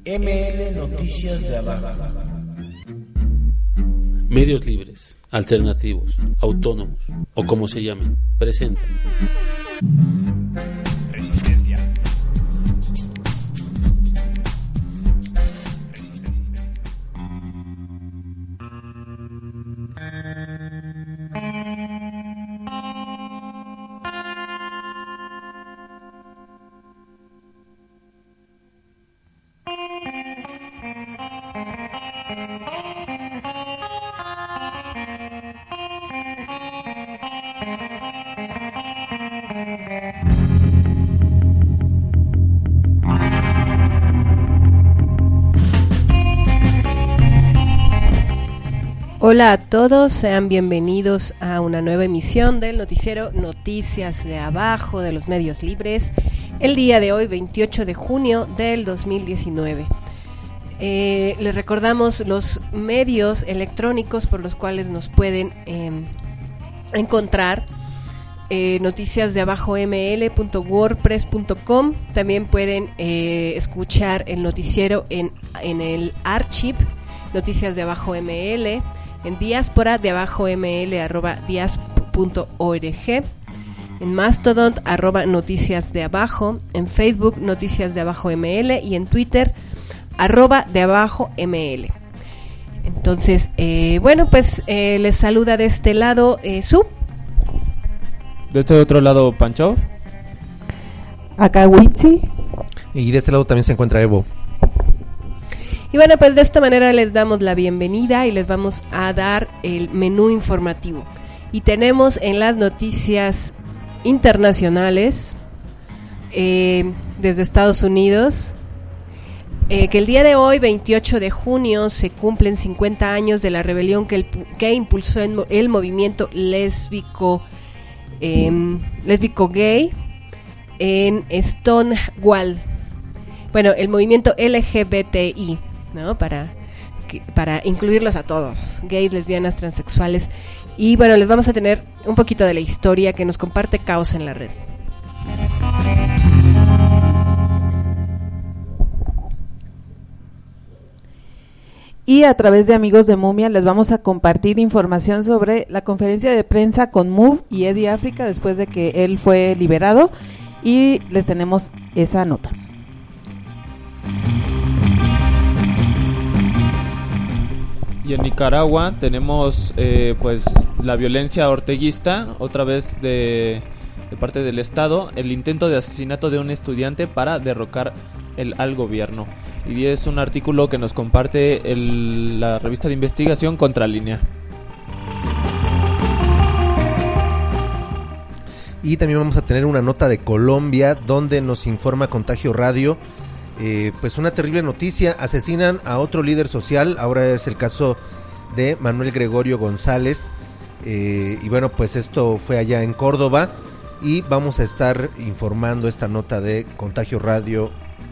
ML Noticias de Abajo. Medios libres, alternativos, autónomos o como se llamen, presentan Resistencia. Hola a todos, sean bienvenidos a una nueva emisión del noticiero Noticias de Abajo de los Medios Libres, el día de hoy 28 de junio del 2019. Les recordamos los medios electrónicos por los cuales nos pueden encontrar: noticiasdeabajoml.wordpress.com. También pueden escuchar el noticiero en el archive Noticias de Abajo ML, en diáspora de abajo ml@dias.org, en Mastodon @noticias de abajo, en Facebook Noticias de Abajo ML y en Twitter @de abajo ML. Entonces, les saluda de este lado Su. De este otro lado Pancho. Acá Witsi. Y de este lado también se encuentra Evo. Y bueno, pues de esta manera les damos la bienvenida y les vamos a dar el menú informativo. Y tenemos en las noticias internacionales, desde Estados Unidos, que el día de hoy, 28 de junio, se cumplen 50 años de la rebelión que impulsó el movimiento lésbico gay en Stonewall. Bueno, el movimiento LGBTI, ¿no? Para incluirlos a todos, gays, lesbianas, transexuales. Y bueno, les vamos a tener un poquito de la historia que nos comparte Caos en la Red. Y a través de Amigos de Mumia les vamos a compartir información sobre la conferencia de prensa con Move y Eddie África después de que él fue liberado, y les tenemos esa nota. Y en Nicaragua tenemos pues la violencia orteguista, otra vez de parte del Estado, el intento de asesinato de un estudiante para derrocar al gobierno. Y es un artículo que nos comparte la revista de investigación Contralínea. Y también vamos a tener una nota de Colombia donde nos informa Contagio Radio. Pues una terrible noticia: asesinan a otro líder social. Ahora es el caso de Manuel Gregorio González, y bueno, pues esto fue allá en Córdoba, y vamos a estar informando esta nota de Contagio Radio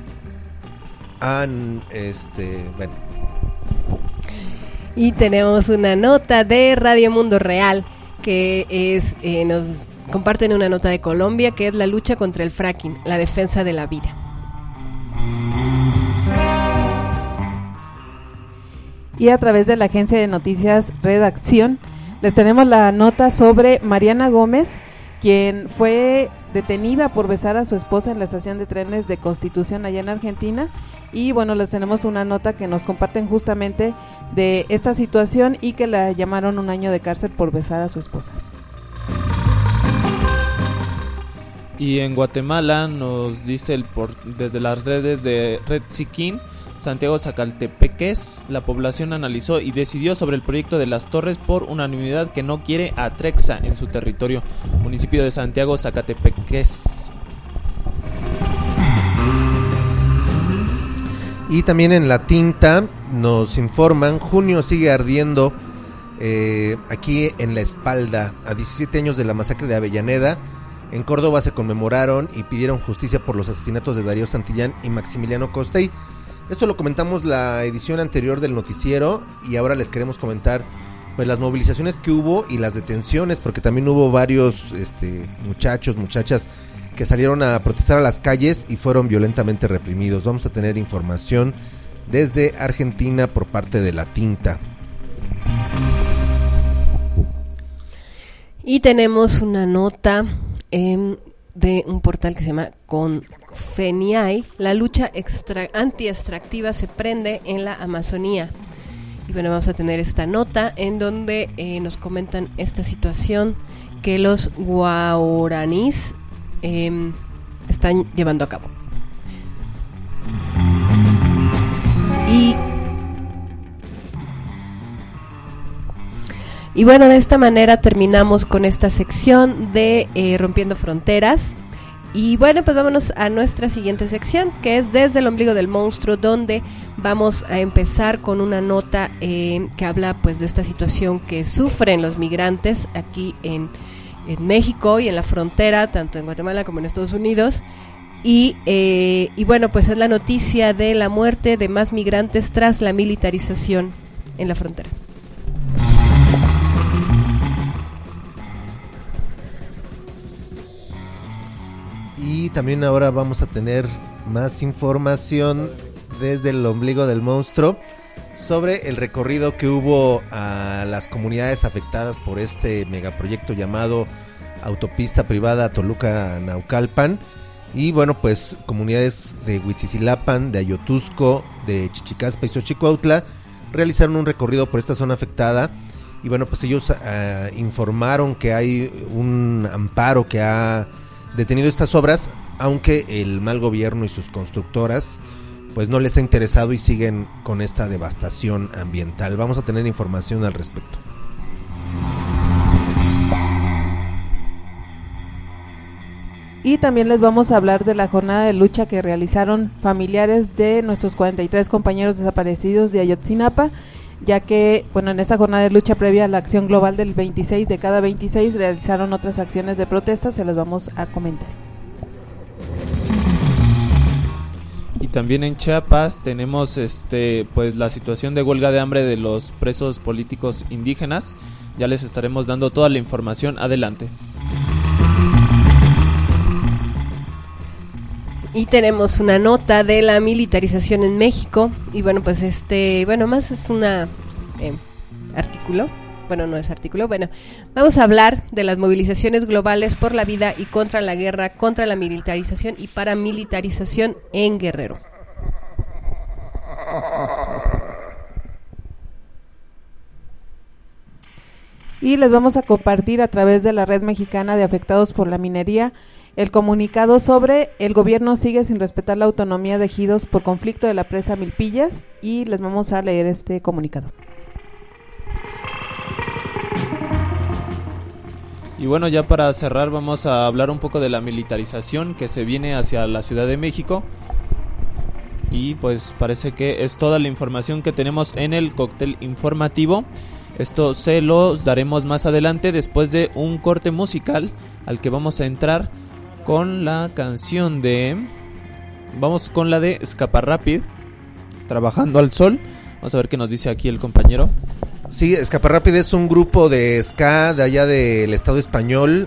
Y tenemos una nota de Radio Mundo Real que es nos comparten una nota de Colombia, que es la lucha contra el fracking, la defensa de la vida. Y a través de la agencia de noticias Redacción les tenemos la nota sobre Mariana Gómez, quien fue detenida por besar a su esposa en la estación de trenes de Constitución allá en Argentina. Y bueno, les tenemos una nota que nos comparten justamente de esta situación y que la llamaron 1 año de cárcel por besar a su esposa. Y en Guatemala nos dice desde las redes de Red Siquín, Santiago Zacaltepeques, la población analizó y decidió sobre el proyecto de las torres por unanimidad que no quiere a Trexa en su territorio. Municipio de Santiago Zacaltepeques. Y también en La Tinta nos informan: junio sigue ardiendo aquí en La Espalda. A 17 años de la masacre de Avellaneda, en Córdoba se conmemoraron y pidieron justicia por los asesinatos de Darío Santillán y Maximiliano Costey. Esto lo comentamos la edición anterior del noticiero, y ahora les queremos comentar pues las movilizaciones que hubo y las detenciones, porque también hubo varios muchachas que salieron a protestar a las calles y fueron violentamente reprimidos. Vamos a tener información desde Argentina por parte de La Tinta. Y tenemos una nota de un portal que se llama Confeniai. La lucha anti-extractiva se prende en la Amazonía. Y bueno, vamos a tener esta nota en donde nos comentan esta situación que los guaraníes están llevando a cabo. Y bueno, de esta manera terminamos con esta sección de Rompiendo Fronteras. Y bueno, pues vámonos a nuestra siguiente sección, que es Desde el Ombligo del Monstruo, donde vamos a empezar con una nota que habla pues de esta situación que sufren los migrantes aquí en México y en la frontera, tanto en Guatemala como en Estados Unidos. Y bueno, pues es la noticia de la muerte de más migrantes tras la militarización en la frontera. Y también ahora vamos a tener más información desde el Ombligo del Monstruo sobre el recorrido que hubo a las comunidades afectadas por este megaproyecto llamado Autopista Privada Toluca-Naucalpan. Y bueno, pues comunidades de Huitzicilapan, de Ayotusco, de Chichicaspa y Xochicuautla realizaron un recorrido por esta zona afectada. Y bueno, pues ellos informaron que hay un amparo que ha detenido estas obras, aunque el mal gobierno y sus constructoras pues no les ha interesado y siguen con esta devastación ambiental. Vamos a tener información al respecto. Y también les vamos a hablar de la jornada de lucha que realizaron familiares de nuestros 43 compañeros desaparecidos de Ayotzinapa, ya que, bueno, en esta jornada de lucha previa a la acción global del 26 de cada 26 realizaron otras acciones de protesta, se las vamos a comentar. Y también en Chiapas tenemos pues la situación de huelga de hambre de los presos políticos indígenas. Ya les estaremos dando toda la información adelante. Y tenemos una nota de la militarización en México. Y bueno, pues más es una artículo. Bueno, no es artículo. Bueno, vamos a hablar de las movilizaciones globales por la vida y contra la guerra, contra la militarización y paramilitarización en Guerrero. Y les vamos a compartir a través de la Red Mexicana de Afectados por la Minería el comunicado sobre el gobierno sigue sin respetar la autonomía de ejidos por conflicto de la presa Milpillas, y les vamos a leer este comunicado. Y bueno, ya para cerrar vamos a hablar un poco de la militarización que se viene hacia la Ciudad de México. Y pues parece que es toda la información que tenemos en el cóctel informativo. Esto se los daremos más adelante después de un corte musical al que vamos a entrar con la canción de... Vamos con la de Escaparrápid, Trabajando al Sol. Vamos a ver qué nos dice aquí el compañero. Sí, Escaparrápid es un grupo de ska de allá del Estado español,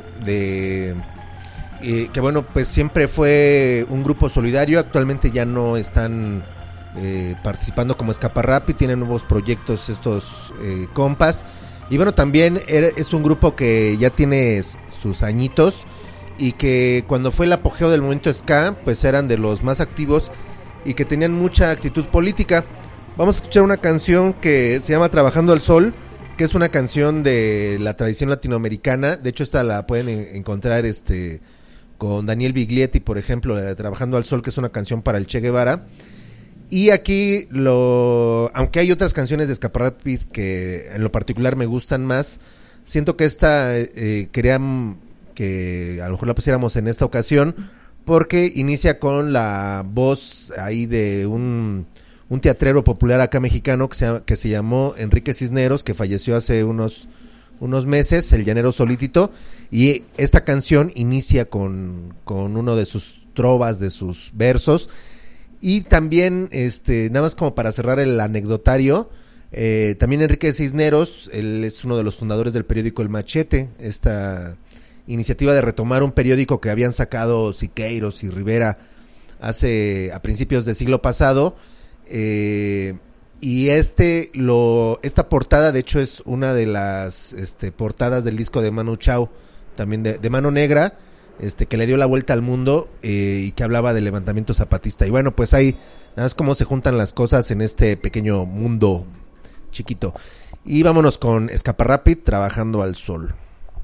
que bueno, pues siempre fue un grupo solidario. Actualmente ya no están participando como Escaparrápid, tienen nuevos proyectos estos compas. Y bueno, también es un grupo que ya tiene sus añitos, y que cuando fue el apogeo del movimiento ska, pues eran de los más activos y que tenían mucha actitud política. Vamos a escuchar una canción que se llama Trabajando al Sol, que es una canción de la tradición latinoamericana. De hecho, esta la pueden encontrar con Daniel Biglietti, por ejemplo, la de Trabajando al Sol, que es una canción para el Che Guevara. Y aquí, aunque hay otras canciones de Escaparrápid que en lo particular me gustan más, siento que esta querían que a lo mejor la pusiéramos en esta ocasión, porque inicia con la voz ahí de un teatrero popular acá mexicano que se llamó Enrique Cisneros, que falleció hace unos meses, el llanero Solítito, y esta canción inicia con uno de sus trovas, de sus versos. Y también, nada más como para cerrar el anecdotario, también Enrique Cisneros, él es uno de los fundadores del periódico El Machete, esta iniciativa de retomar un periódico que habían sacado Siqueiros y Rivera a principios del siglo pasado, Y esta portada, de hecho, es una de las portadas del disco de Manu Chao, también de Mano Negra, que le dio la vuelta al mundo y que hablaba del levantamiento zapatista. Y bueno, pues ahí nada más cómo se juntan las cosas en este pequeño mundo chiquito. Y vámonos con Escaparrápid, Trabajando al Sol.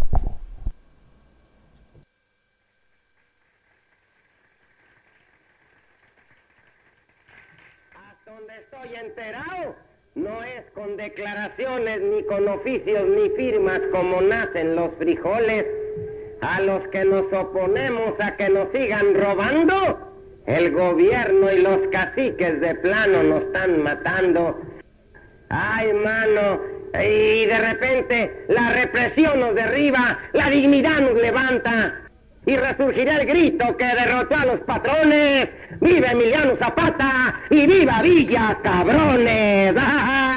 Hasta donde estoy enterado, no es con declaraciones, ni con oficios, ni firmas como nacen los frijoles. A los que nos oponemos a que nos sigan robando, el gobierno y los caciques de plano nos están matando. Ay, mano, y de repente la represión nos derriba, la dignidad nos levanta, y resurgirá el grito que derrotó a los patrones. ¡Viva Emiliano Zapata y viva Villa, cabrones! ¡Ah!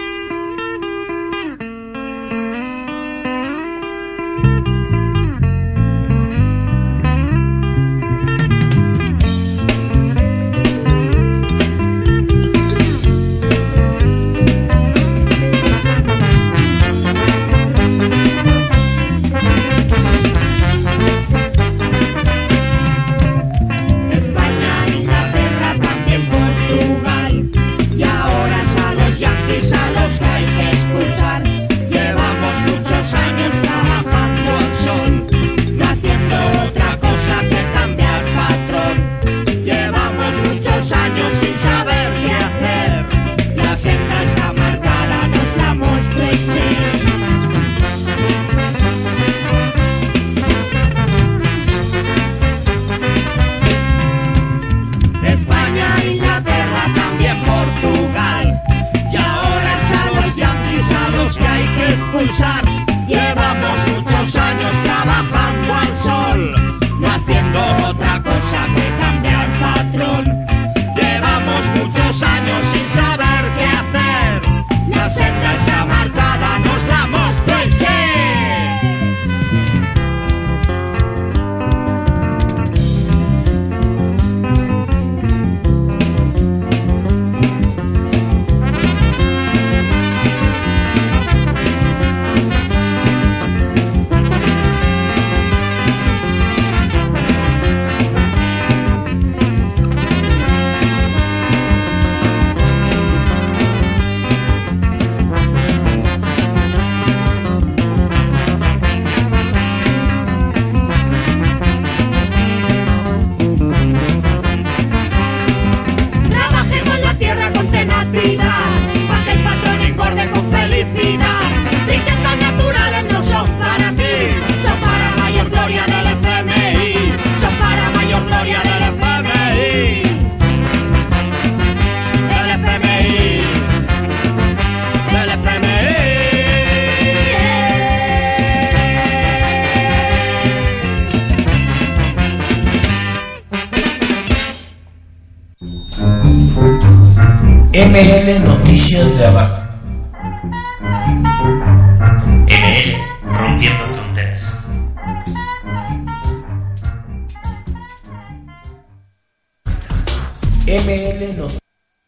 ML Noticias de Abajo. ML Rompiendo Fronteras. ML Noticias.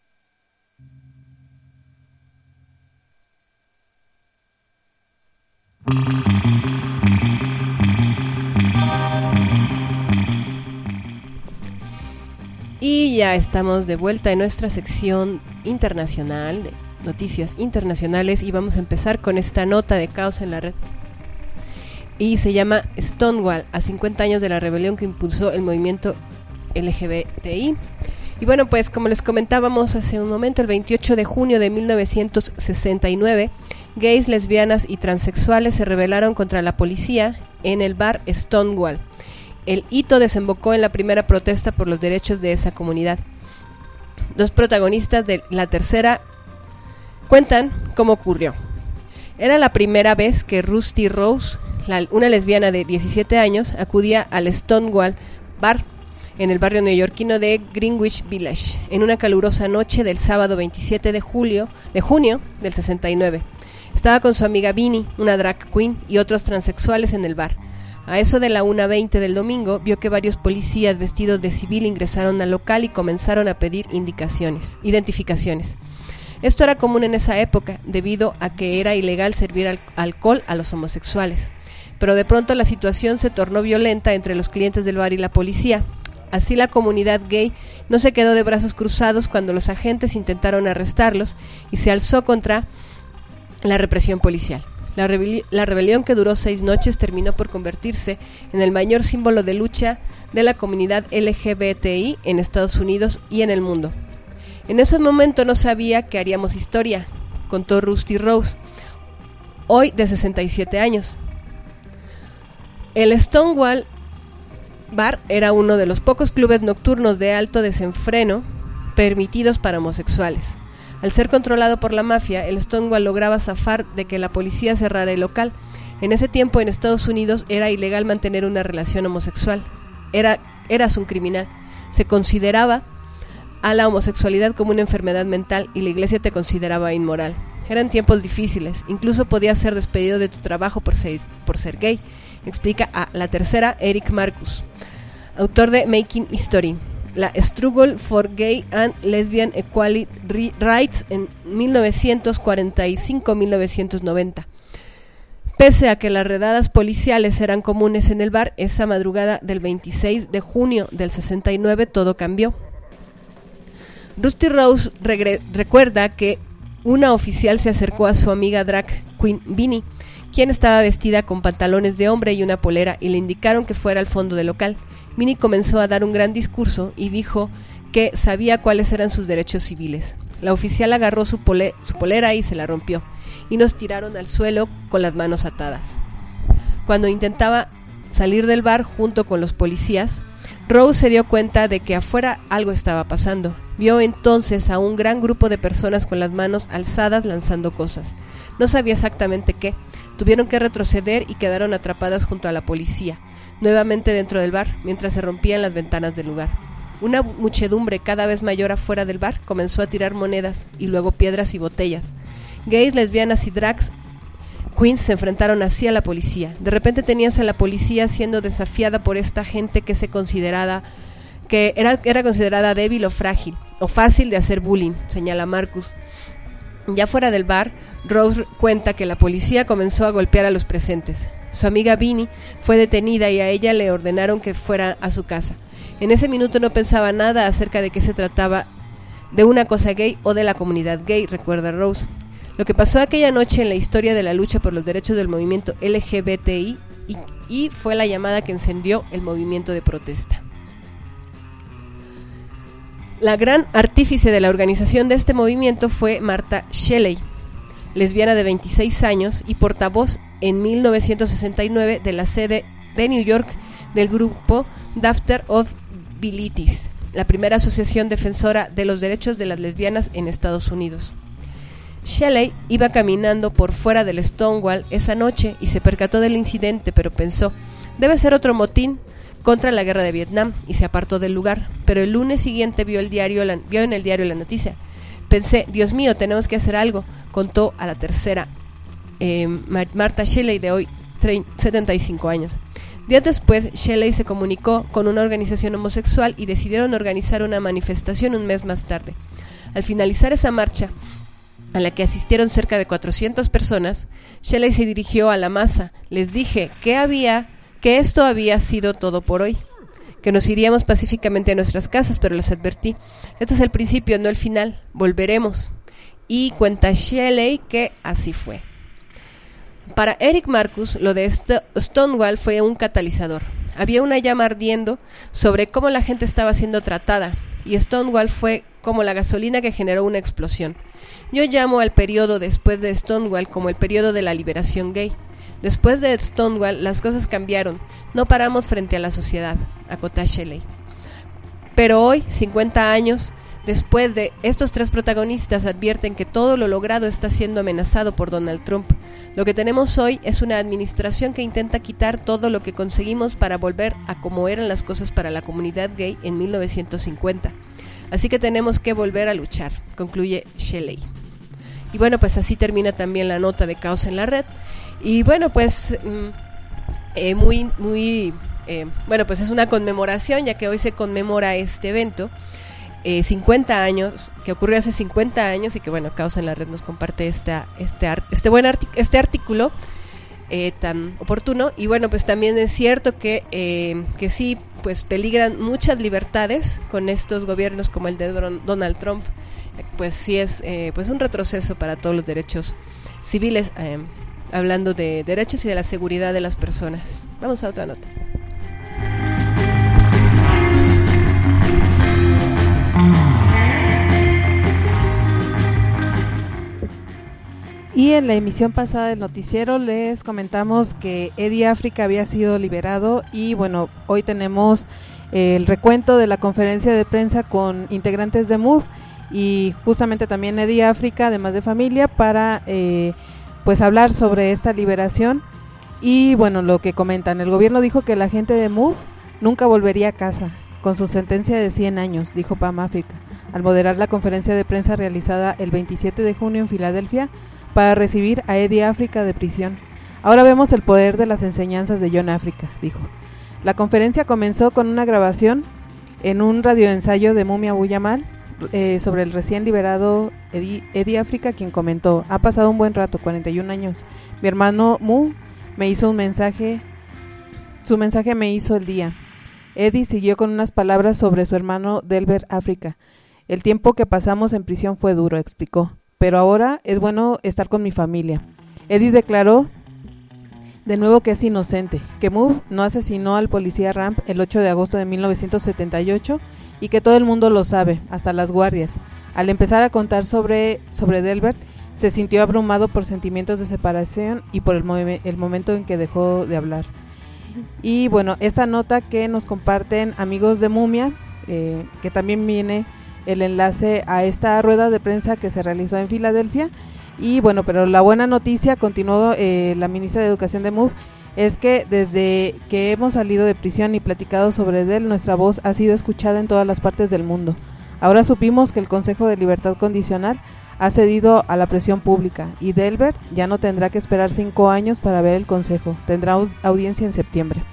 Y ya estamos de vuelta en nuestra sección internacional, de noticias internacionales, y vamos a empezar con esta nota de caos en la red. Y se llama Stonewall, a 50 años de la rebelión que impulsó el movimiento LGBTI. Y bueno, pues como les comentábamos hace un momento, el 28 de junio de 1969, gays, lesbianas y transexuales se rebelaron contra la policía en el bar Stonewall. El hito desembocó en la primera protesta por los derechos de esa comunidad. Dos protagonistas de la tercera cuentan cómo ocurrió. Era la primera vez que Rusty Rose, una lesbiana de 17 años, acudía al Stonewall Bar en el barrio neoyorquino de Greenwich Village, en una calurosa noche del sábado 27 de junio del 69. Estaba con su amiga Vinnie, una drag queen, y otros transexuales en el bar. A eso de la 1:20 del domingo, vio que varios policías vestidos de civil ingresaron al local y comenzaron a pedir identificaciones. Esto era común en esa época, debido a que era ilegal servir alcohol a los homosexuales. Pero de pronto la situación se tornó violenta entre los clientes del bar y la policía. Así la comunidad gay no se quedó de brazos cruzados cuando los agentes intentaron arrestarlos y se alzó contra la represión policial. La rebelión, que duró 6 noches, terminó por convertirse en el mayor símbolo de lucha de la comunidad LGBTI en Estados Unidos y en el mundo. En ese momento no sabía que haríamos historia, contó Rusty Rose, hoy de 67 años. El Stonewall Bar era uno de los pocos clubes nocturnos de alto desenfreno permitidos para homosexuales. Al ser controlado por la mafia, el Stonewall lograba zafar de que la policía cerrara el local. En ese tiempo en Estados Unidos era ilegal mantener una relación homosexual. Eras un criminal. Se consideraba a la homosexualidad como una enfermedad mental y la iglesia te consideraba inmoral. Eran tiempos difíciles. Incluso podías ser despedido de tu trabajo por ser gay, explica a La Tercera Eric Marcus, autor de Making History, la Struggle for Gay and Lesbian Equality Rights en 1945-1990. Pese a que las redadas policiales eran comunes en el bar, esa madrugada del 26 de junio del 69 todo cambió. Rusty Rose recuerda que una oficial se acercó a su amiga drag queen Vinnie, quien estaba vestida con pantalones de hombre y una polera, y le indicaron que fuera al fondo del local. Vinnie comenzó a dar un gran discurso y dijo que sabía cuáles eran sus derechos civiles. La oficial agarró su polera y se la rompió, y nos tiraron al suelo con las manos atadas. Cuando intentaba salir del bar junto con los policías, Rose se dio cuenta de que afuera algo estaba pasando. Vio entonces a un gran grupo de personas con las manos alzadas lanzando cosas. No sabía exactamente qué. Tuvieron que retroceder y quedaron atrapadas junto a la policía, nuevamente dentro del bar, mientras se rompían las ventanas del lugar. Una muchedumbre cada vez mayor afuera del bar comenzó a tirar monedas y luego piedras y botellas. Gays, lesbianas y drags queens se enfrentaron así a la policía. De repente tenías a la policía siendo desafiada por esta gente que era considerada débil o frágil, o fácil de hacer bullying, señala Marcus. Ya fuera del bar, Rose cuenta que la policía comenzó a golpear a los presentes. Su amiga Vinnie fue detenida y a ella le ordenaron que fuera a su casa. En ese minuto no pensaba nada acerca de que se trataba de una cosa gay o de la comunidad gay, recuerda Rose. Lo que pasó aquella noche en la historia de la lucha por los derechos del movimiento LGBTI y fue la llamada que encendió el movimiento de protesta. La gran artífice de la organización de este movimiento fue Martha Shelley, lesbiana de 26 años y portavoz en 1969 de la sede de New York del grupo Daughters of Bilitis, la primera asociación defensora de los derechos de las lesbianas en Estados Unidos. Shelley iba caminando por fuera del Stonewall esa noche y se percató del incidente, pero pensó, debe ser otro motín contra la guerra de Vietnam, y se apartó del lugar. Pero el lunes siguiente vio en el diario la noticia. Pensé, Dios mío, tenemos que hacer algo, contó a La Tercera Martha Shelley, de hoy 75 años. Días después, Shelley se comunicó con una organización homosexual y decidieron organizar una manifestación un mes más tarde. Al finalizar esa marcha, a la que asistieron cerca de 400 personas, Shelley se dirigió a la masa. Les dije que esto había sido todo por hoy, que nos iríamos pacíficamente a nuestras casas, pero les advertí, este es el principio, no el final, volveremos. Y cuenta Shelley que así fue. Para Eric Marcus, lo de Stonewall fue un catalizador. Había una llama ardiendo sobre cómo la gente estaba siendo tratada, y Stonewall fue como la gasolina que generó una explosión. Yo llamo al periodo después de Stonewall como el periodo de la liberación gay. Después de Stonewall, las cosas cambiaron. No paramos frente a la sociedad, acota Shelley. Pero hoy, 50 años después de estos tres protagonistas, advierten que todo lo logrado está siendo amenazado por Donald Trump. Lo que tenemos hoy es una administración que intenta quitar todo lo que conseguimos para volver a como eran las cosas para la comunidad gay en 1950. Así que tenemos que volver a luchar, concluye Shelley. Y bueno, pues así termina también la nota de Caos en la Red. Y bueno, pues bueno, pues es una conmemoración, ya que hoy se conmemora este evento, 50 años, que ocurrió hace 50 años y que, bueno, Causa en la Red nos comparte este artículo tan oportuno. Y bueno, pues también es cierto que sí, pues peligran muchas libertades con estos gobiernos como el de Donald Trump. Pues sí es pues un retroceso para todos los derechos civiles, hablando de derechos y de la seguridad de las personas. Vamos a otra nota. Y en la emisión pasada del noticiero les comentamos que Eddie África había sido liberado y bueno, hoy tenemos el recuento de la conferencia de prensa con integrantes de MOVE y justamente también Eddie África, además de familia, para pues hablar sobre esta liberación. Y bueno, lo que comentan, el gobierno dijo que la gente de MOVE nunca volvería a casa con su sentencia de 100 años, dijo Pam África, al moderar la conferencia de prensa realizada el 27 de junio en Filadelfia para recibir a Eddie África de prisión. Ahora vemos el poder de las enseñanzas de John África, dijo. La conferencia comenzó con una grabación en un radioensayo de Mumia Abu-Jamal sobre el recién liberado Eddie África, quien comentó: ha pasado un buen rato, 41 años. Mi hermano Mu me hizo un mensaje, su mensaje me hizo el día. Eddie siguió con unas palabras sobre su hermano Delbert África. El tiempo que pasamos en prisión fue duro, explicó, pero ahora es bueno estar con mi familia. Eddie declaró de nuevo que es inocente, que Moore no asesinó al policía Ramp el 8 de agosto de 1978 y que todo el mundo lo sabe, hasta las guardias. Al empezar a contar sobre Delbert, se sintió abrumado por sentimientos de separación y por el momento en que dejó de hablar. Y bueno, esta nota que nos comparten amigos de Mumia, que también viene el enlace a esta rueda de prensa que se realizó en Filadelfia. Y bueno, pero la buena noticia, continuó la ministra de Educación de MOVE, es que desde que hemos salido de prisión y platicado sobre él, nuestra voz ha sido escuchada en todas las partes del mundo. Ahora supimos que el Consejo de Libertad Condicional ha cedido a la presión pública y Delbert ya no tendrá que esperar 5 años para ver el Consejo, tendrá audiencia en septiembre.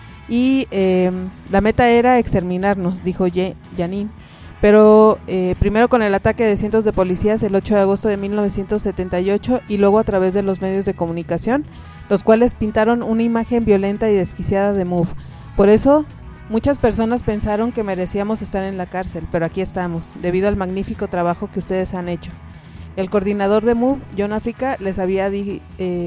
Y la meta era exterminarnos, dijo Janine. Pero primero con el ataque de cientos de policías el 8 de agosto de 1978 y luego a través de los medios de comunicación, los cuales pintaron una imagen violenta y desquiciada de MOVE. Por eso, muchas personas pensaron que merecíamos estar en la cárcel, pero aquí estamos, debido al magnífico trabajo que ustedes han hecho. El coordinador de MOVE, John África, les había dicho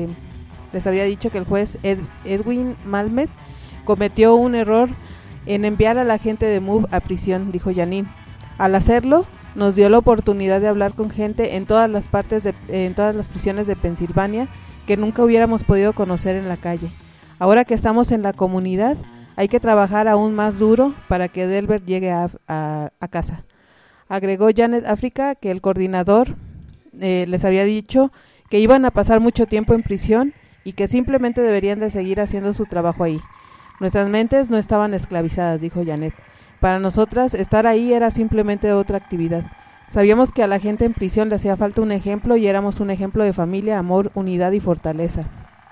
que el juez Edwin Malmet cometió un error en enviar a la gente de MOVE a prisión, dijo Janine. Al hacerlo, nos dio la oportunidad de hablar con gente en todas las prisiones de Pensilvania que nunca hubiéramos podido conocer en la calle. Ahora que estamos en la comunidad, hay que trabajar aún más duro para que Delbert llegue a casa. Agregó Janet África que el coordinador les había dicho que iban a pasar mucho tiempo en prisión y que simplemente deberían de seguir haciendo su trabajo ahí. Nuestras mentes no estaban esclavizadas, dijo Janet. Para nosotras, estar ahí era simplemente otra actividad. Sabíamos que a la gente en prisión le hacía falta un ejemplo y éramos un ejemplo de familia, amor, unidad y fortaleza.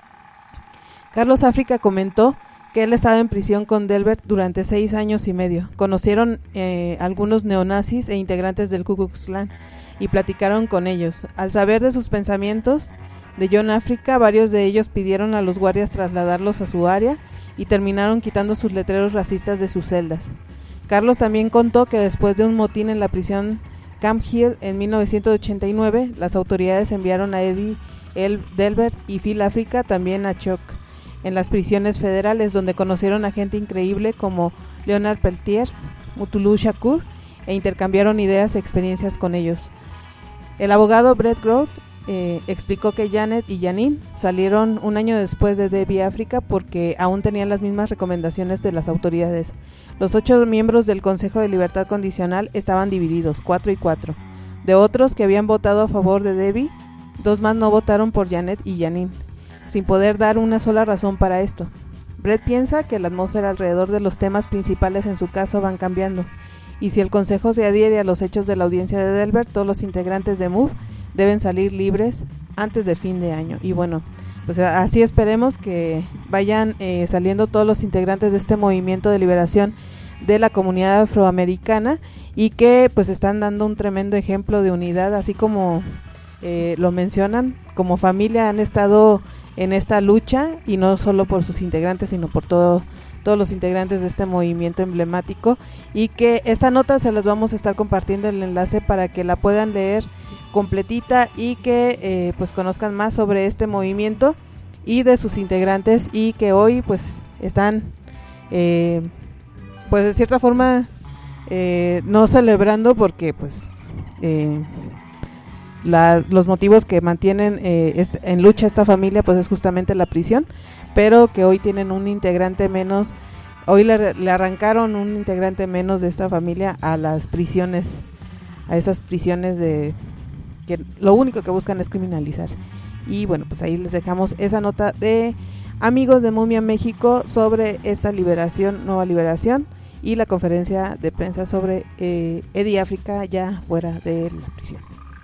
Carlos África comentó que él estaba en prisión con Delbert durante 6 años y medio. Conocieron algunos neonazis e integrantes del Ku Klux Klan y platicaron con ellos. Al saber de sus pensamientos de John África, varios de ellos pidieron a los guardias trasladarlos a su área y terminaron quitando sus letreros racistas de sus celdas. Carlos también contó que después de un motín en la prisión Camp Hill en 1989, las autoridades enviaron a Eddie Delbert y Phil África también a Chuck, en las prisiones federales, donde conocieron a gente increíble como Leonard Peltier, Mutulu Shakur, e intercambiaron ideas e experiencias con ellos. El abogado Brett Groth explicó que Janet y Janine salieron un año después de Debbie África porque aún tenían las mismas recomendaciones de las autoridades. Los 8 miembros del Consejo de Libertad Condicional estaban divididos, 4 y 4. De otros que habían votado a favor de Debbie, 2 más no votaron por Janet y Janine, sin poder dar una sola razón para esto. Brett piensa que la atmósfera alrededor de los temas principales en su caso van cambiando, y si el Consejo se adhiere a los hechos de la audiencia de Delbert, todos los integrantes de MOVE deben salir libres antes de fin de año. Y bueno, pues así esperemos que vayan saliendo todos los integrantes de este movimiento de liberación de la comunidad afroamericana y que pues están dando un tremendo ejemplo de unidad, así como lo mencionan, como familia han estado en esta lucha, y no solo por sus integrantes, sino por todos los integrantes de este movimiento emblemático, y que esta nota se las vamos a estar compartiendo el enlace para que la puedan leer completita y que pues conozcan más sobre este movimiento y de sus integrantes, y que hoy pues están pues de cierta forma no celebrando porque pues los motivos que mantienen en lucha esta familia pues es justamente la prisión, pero que hoy tienen un integrante menos, hoy le arrancaron un integrante menos de esta familia a las prisiones, a esas prisiones de que lo único que buscan es criminalizar. Y bueno, pues ahí les dejamos esa nota de Amigos de Mumia México sobre esta liberación, nueva liberación, y la conferencia de prensa sobre Eddie África ya fuera de la prisión.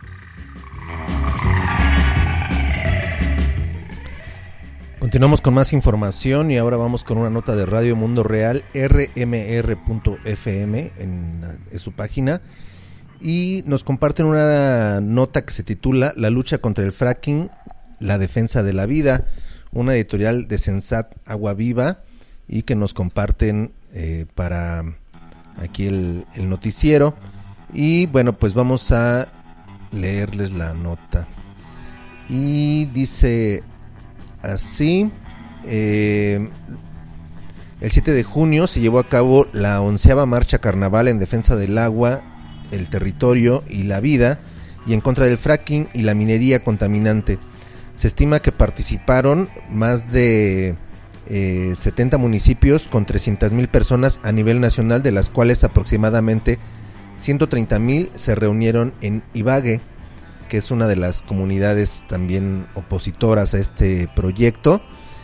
Continuamos con más información y ahora vamos con una nota de Radio Mundo Real, rmr.fm en su página, y nos comparten una nota que se titula La lucha contra el fracking, la defensa de la vida, una editorial de Sensat Agua Viva, y que nos comparten para aquí el noticiero. Y bueno, pues vamos a leerles la nota. Y dice así: el 7 de junio se llevó a cabo la 11ª marcha carnaval en defensa del agua, el territorio y la vida, y en contra del fracking y la minería contaminante. Se estima que participaron más de 70 municipios con 300,000 personas a nivel nacional, de las cuales aproximadamente 130,000 se reunieron en Ibague, que es una de las comunidades también opositoras a este proyecto.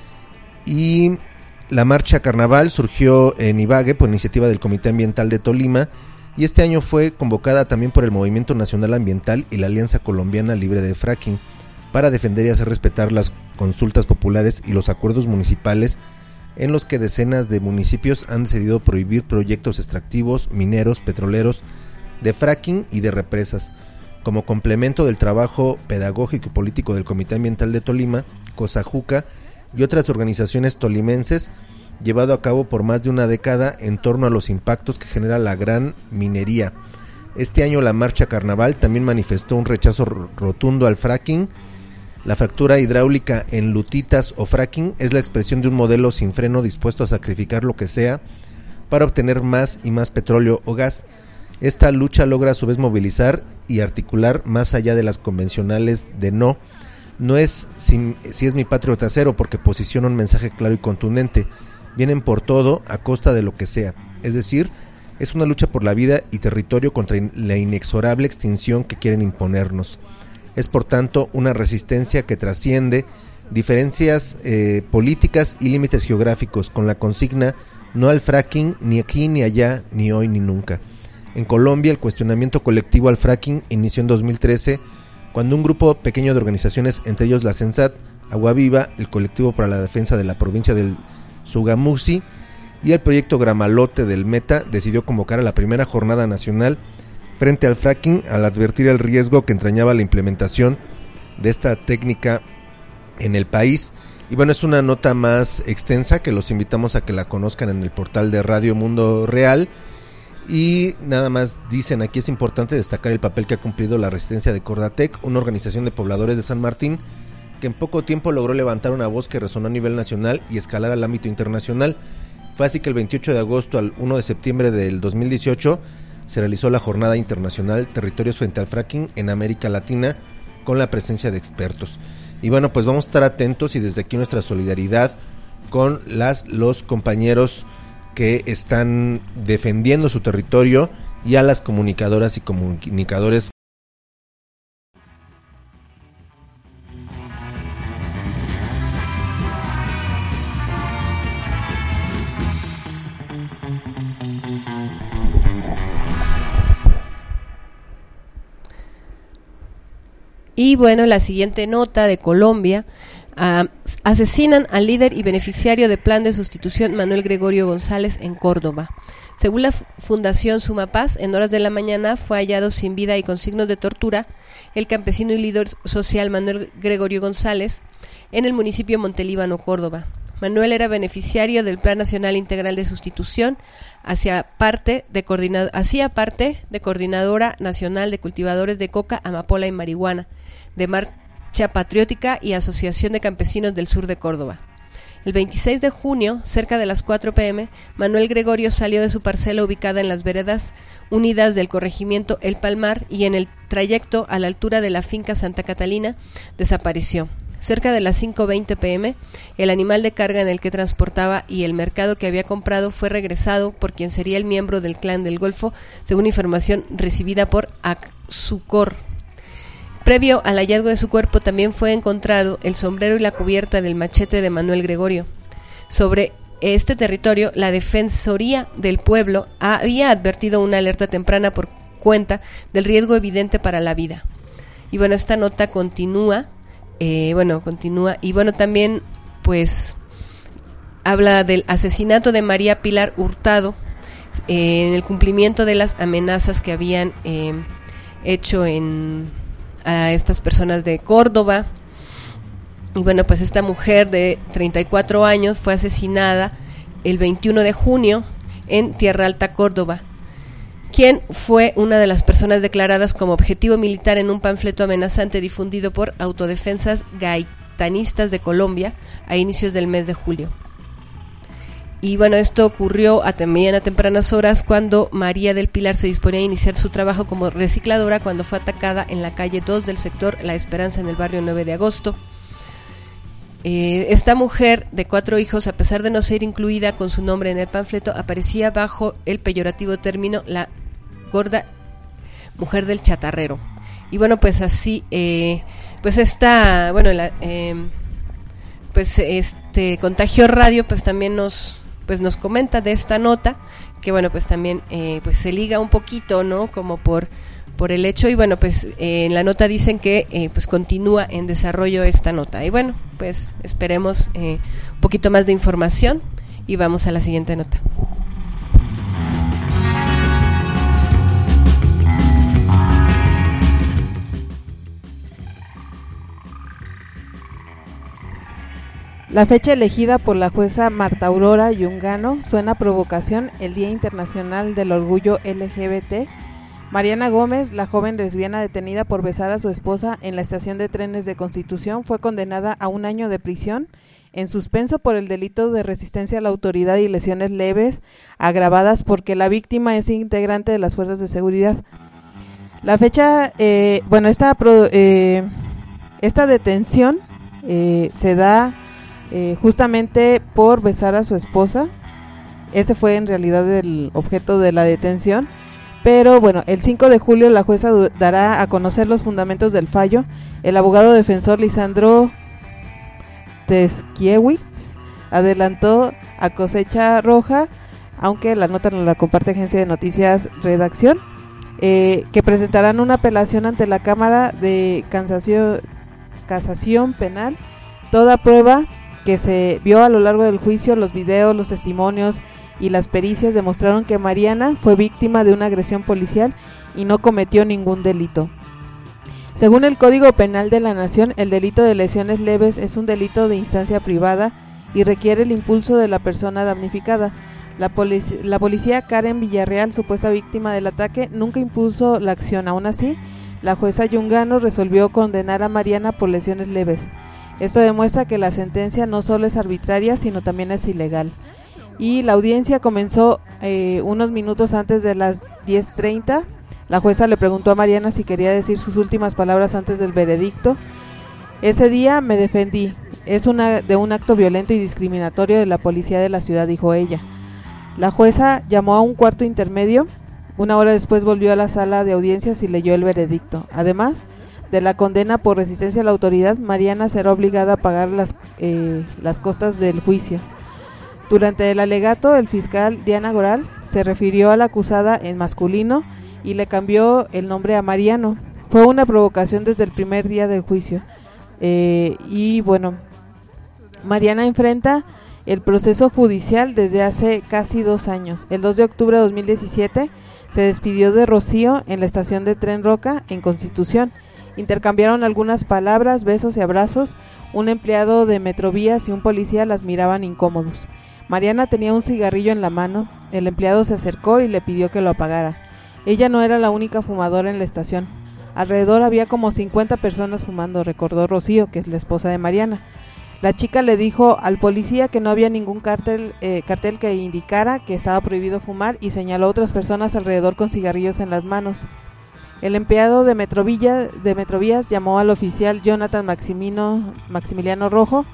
Y la marcha carnaval surgió en Ibague por iniciativa del Comité Ambiental de Tolima, y este año fue convocada también por el Movimiento Nacional Ambiental y la Alianza Colombiana Libre de Fracking, para defender y hacer respetar las consultas populares y los acuerdos municipales en los que decenas de municipios han decidido prohibir proyectos extractivos, mineros, petroleros, de fracking y de represas. Como complemento del trabajo pedagógico y político del Comité Ambiental de Tolima, COSAJUCA y otras organizaciones tolimenses, llevado a cabo por más de una década en torno a los impactos que genera la gran minería. Este año la marcha carnaval también manifestó un rechazo rotundo al fracking. La fractura hidráulica en lutitas o fracking es la expresión de un modelo sin freno dispuesto a sacrificar lo que sea para obtener más y más petróleo o gas. Esta lucha logra a su vez movilizar y articular más allá de las convencionales de no es si es mi patrio trasero, porque posiciona un mensaje claro y contundente: vienen por todo a costa de lo que sea. Es decir, es una lucha por la vida y territorio contra la inexorable extinción que quieren imponernos. Es por tanto una resistencia que trasciende diferencias políticas y límites geográficos, con la consigna no al fracking, ni aquí ni allá, ni hoy ni nunca. En Colombia, el cuestionamiento colectivo al fracking inició en 2013, cuando un grupo pequeño de organizaciones, entre ellos la Sensat Agua Viva, el Colectivo para la Defensa de la Provincia del Sogamuxi y el Proyecto Gramalote del Meta, decidió convocar a la primera jornada nacional frente al fracking, al advertir el riesgo que entrañaba la implementación de esta técnica en el país. Y bueno, es una nota más extensa que los invitamos a que la conozcan en el portal de Radio Mundo Real. Y nada más dicen aquí: es importante destacar el papel que ha cumplido la resistencia de Cordatec, una organización de pobladores de San Martín que en poco tiempo logró levantar una voz que resonó a nivel nacional y escalar al ámbito internacional. Fue así que el 28 de agosto al 1 de septiembre del 2018 se realizó la Jornada Internacional Territorios frente al Fracking en América Latina, con la presencia de expertos. Y bueno, pues vamos a estar atentos, y desde aquí nuestra solidaridad con los compañeros que están defendiendo su territorio, y a las comunicadoras y comunicadores. Y bueno, la siguiente nota de Colombia Asesinan al líder y beneficiario de plan de sustitución Manuel Gregorio González en Córdoba. Según la Fundación Sumapaz, en horas de la mañana fue hallado sin vida y con signos de tortura el campesino y líder social Manuel Gregorio González en el municipio de Montelíbano, Córdoba. Manuel era beneficiario del Plan Nacional Integral de Sustitución, hacía parte de Coordinadora Nacional de Cultivadores de Coca, Amapola y Marihuana, de Marcha Patriótica y Asociación de Campesinos del Sur de Córdoba. El 26 de junio, cerca de las 4 p.m., Manuel Gregorio salió de su parcela ubicada en las veredas unidas del corregimiento El Palmar y en el trayecto a la altura de la finca Santa Catalina desapareció. Cerca de las 5:20 p.m., el animal de carga en el que transportaba y el mercado que había comprado fue regresado por quien sería el miembro del Clan del Golfo, según información recibida por Axucor. Previo al hallazgo de su cuerpo también fue encontrado el sombrero y la cubierta del machete de Manuel Gregorio. Sobre este territorio, la Defensoría del Pueblo había advertido una alerta temprana por cuenta del riesgo evidente para la vida. Y bueno, esta nota continúa. Y bueno, también pues habla del asesinato de María Pilar Hurtado en el cumplimiento de las amenazas que habían hecho a estas personas de Córdoba. Y bueno, pues esta mujer de 34 años fue asesinada el 21 de junio en Tierra Alta, Córdoba, quien fue una de las personas declaradas como objetivo militar en un panfleto amenazante difundido por autodefensas gaitanistas de Colombia a inicios del mes de julio. Y bueno, esto ocurrió también a tempranas horas cuando María del Pilar se disponía a iniciar su trabajo como recicladora cuando fue atacada en la calle 2 del sector La Esperanza en el barrio 9 de agosto. Esta mujer de 4 hijos, a pesar de no ser incluida con su nombre en el panfleto, aparecía bajo el peyorativo término la gorda mujer del chatarrero. Y bueno, pues así, pues esta, bueno, Contagio Radio pues también nos comenta de esta nota, que bueno, pues también pues se liga un poquito, ¿no? Como por el hecho, y bueno, pues en la nota dicen que pues continúa en desarrollo esta nota. Y bueno, pues esperemos un poquito más de información y vamos a la siguiente nota. La fecha elegida por la jueza Marta Aurora Yungano suena a provocación el Día Internacional del Orgullo LGBT. Mariana Gómez, la joven lesbiana detenida por besar a su esposa en la estación de trenes de Constitución, fue condenada a 1 año de prisión en suspenso por el delito de resistencia a la autoridad y lesiones leves agravadas porque la víctima es integrante de las fuerzas de seguridad. La fecha, esta detención se da justamente por besar a su esposa. Ese fue en realidad el objeto de la detención. Pero bueno, el 5 de julio la jueza dará a conocer los fundamentos del fallo. El abogado defensor Lisandro Teskiewicz adelantó a Cosecha Roja, aunque la nota nos la comparte Agencia de Noticias Redacción, que presentarán una apelación ante la Cámara de Casación Penal. Toda prueba que se vio a lo largo del juicio, los videos, los testimonios y las pericias demostraron que Mariana fue víctima de una agresión policial y no cometió ningún delito. Según el Código Penal de la Nación, el delito de lesiones leves es un delito de instancia privada y requiere el impulso de la persona damnificada. La policía Karen Villarreal, supuesta víctima del ataque, nunca impuso la acción. Aún así, la jueza Yungano resolvió condenar a Mariana por lesiones leves. Esto demuestra que la sentencia no solo es arbitraria, sino también es ilegal. Y la audiencia comenzó unos minutos antes de las 10:30. La jueza le preguntó a Mariana si quería decir sus últimas palabras antes del veredicto. Ese día me defendí. Es de un acto violento y discriminatorio de la policía de la ciudad, dijo ella. La jueza llamó a un cuarto intermedio. 1 hora después volvió a la sala de audiencias y leyó el veredicto. Además de la condena por resistencia a la autoridad, Mariana será obligada a pagar las costas del juicio. Durante el alegato, el fiscal Diana Goral se refirió a la acusada en masculino y le cambió el nombre a Mariano. Fue una provocación desde el primer día del juicio. Y bueno, Mariana enfrenta el proceso judicial desde hace casi 2 años. El 2 de octubre de 2017 se despidió de Rocío en la estación de Tren Roca en Constitución. Intercambiaron algunas palabras, besos y abrazos. Un empleado de Metrovías y un policía las miraban incómodos. Mariana tenía un cigarrillo en la mano. El empleado se acercó y le pidió que lo apagara. Ella no era la única fumadora en la estación. Alrededor había como 50 personas fumando, recordó Rocío, que es la esposa de Mariana. La chica le dijo al policía que no había ningún cartel que indicara que estaba prohibido fumar y señaló a otras personas alrededor con cigarrillos en las manos. El empleado de Metrovías llamó al oficial Jonathan Maximiliano Rojo.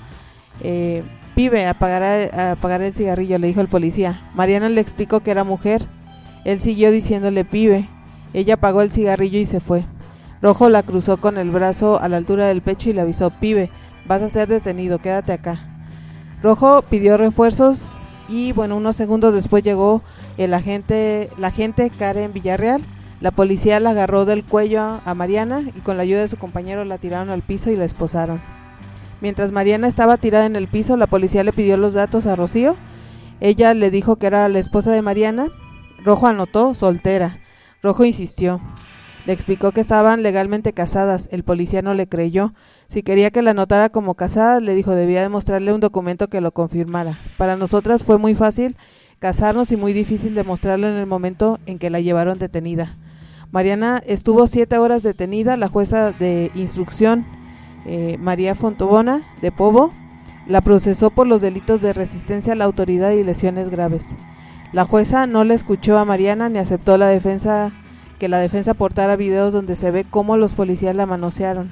Pibe, apagar el cigarrillo, le dijo el policía. Mariana le explicó que era mujer. Él siguió diciéndole pibe. Ella apagó el cigarrillo y se fue. Rojo la cruzó con el brazo a la altura del pecho y le avisó, pibe, vas a ser detenido, quédate acá. Rojo pidió refuerzos y unos segundos después llegó la agente Karen Villarreal. La policía la agarró del cuello a Mariana y con la ayuda de su compañero la tiraron al piso y la esposaron. Mientras Mariana estaba tirada en el piso, la policía le pidió los datos a Rocío. Ella le dijo que era la esposa de Mariana. Rojo anotó, soltera. Rojo insistió. Le explicó que estaban legalmente casadas. El policía no le creyó. Si quería que la anotara como casada, le dijo, debía demostrarle un documento que lo confirmara. Para nosotras fue muy fácil casarnos y muy difícil demostrarlo en el momento en que la llevaron detenida. Mariana estuvo 7 horas detenida. La jueza de instrucción, María Fontobona, de Pobo, la procesó por los delitos de resistencia a la autoridad y lesiones graves. La jueza no le escuchó a Mariana ni aceptó que la defensa aportara videos donde se ve cómo los policías la manosearon.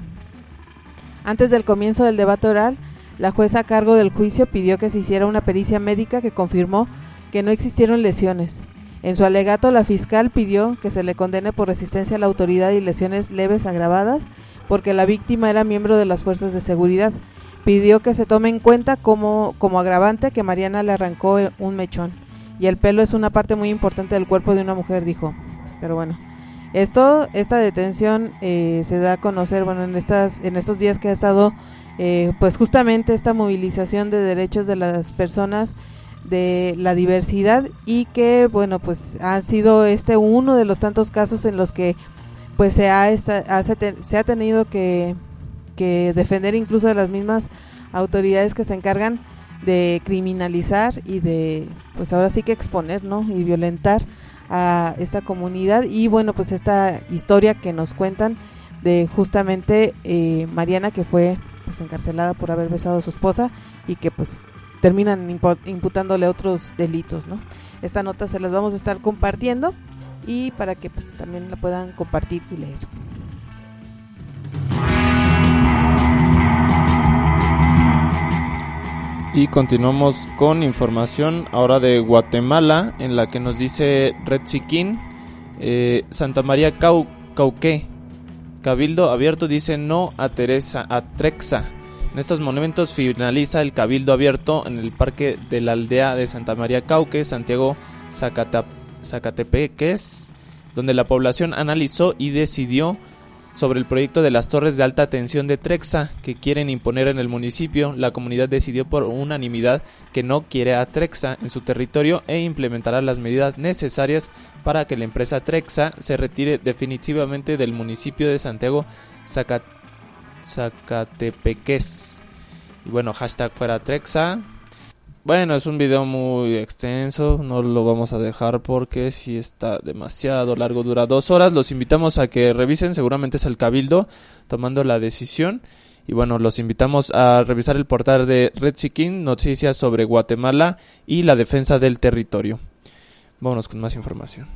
Antes del comienzo del debate oral, la jueza a cargo del juicio pidió que se hiciera una pericia médica que confirmó que no existieron lesiones. En su alegato, la fiscal pidió que se le condene por resistencia a la autoridad y lesiones leves agravadas porque la víctima era miembro de las fuerzas de seguridad. Pidió que se tome en cuenta como agravante que Mariana le arrancó un mechón. Y el pelo es una parte muy importante del cuerpo de una mujer, dijo. Pero bueno, esta detención se da a conocer, en estos días que ha estado, pues justamente esta movilización de derechos de las personas, de la diversidad, y que pues ha sido uno de los tantos casos en los que pues se ha tenido que defender incluso de las mismas autoridades que se encargan de criminalizar y de pues ahora sí que exponer, ¿no? Y violentar a esta comunidad. Y pues esta historia que nos cuentan de justamente Mariana, que fue pues encarcelada por haber besado a su esposa y que pues terminan imputándole otros delitos, ¿no? Esta nota se las vamos a estar compartiendo y para que pues también la puedan compartir y leer. Y continuamos con información ahora de Guatemala, en la que nos dice Red Siquín, Santa María Cauqué, Cabildo abierto dice no a Trexa. En estos momentos finaliza el Cabildo abierto en el parque de la aldea de Santa María Cauque, Santiago Zacatepeques, donde la población analizó y decidió sobre el proyecto de las torres de alta tensión de Trexa que quieren imponer en el municipio. La comunidad decidió por unanimidad que no quiere a Trexa en su territorio e implementará las medidas necesarias para que la empresa Trexa se retire definitivamente del municipio de Santiago Zacatepeques. Y hashtag fuera Trexa. Es un video muy extenso, no lo vamos a dejar porque si está demasiado largo, dura 2 horas. Los invitamos a que revisen, seguramente es el Cabildo tomando la decisión. Y los invitamos a revisar el portal de Red Siquín, noticias sobre Guatemala y la defensa del territorio. Vámonos con más información.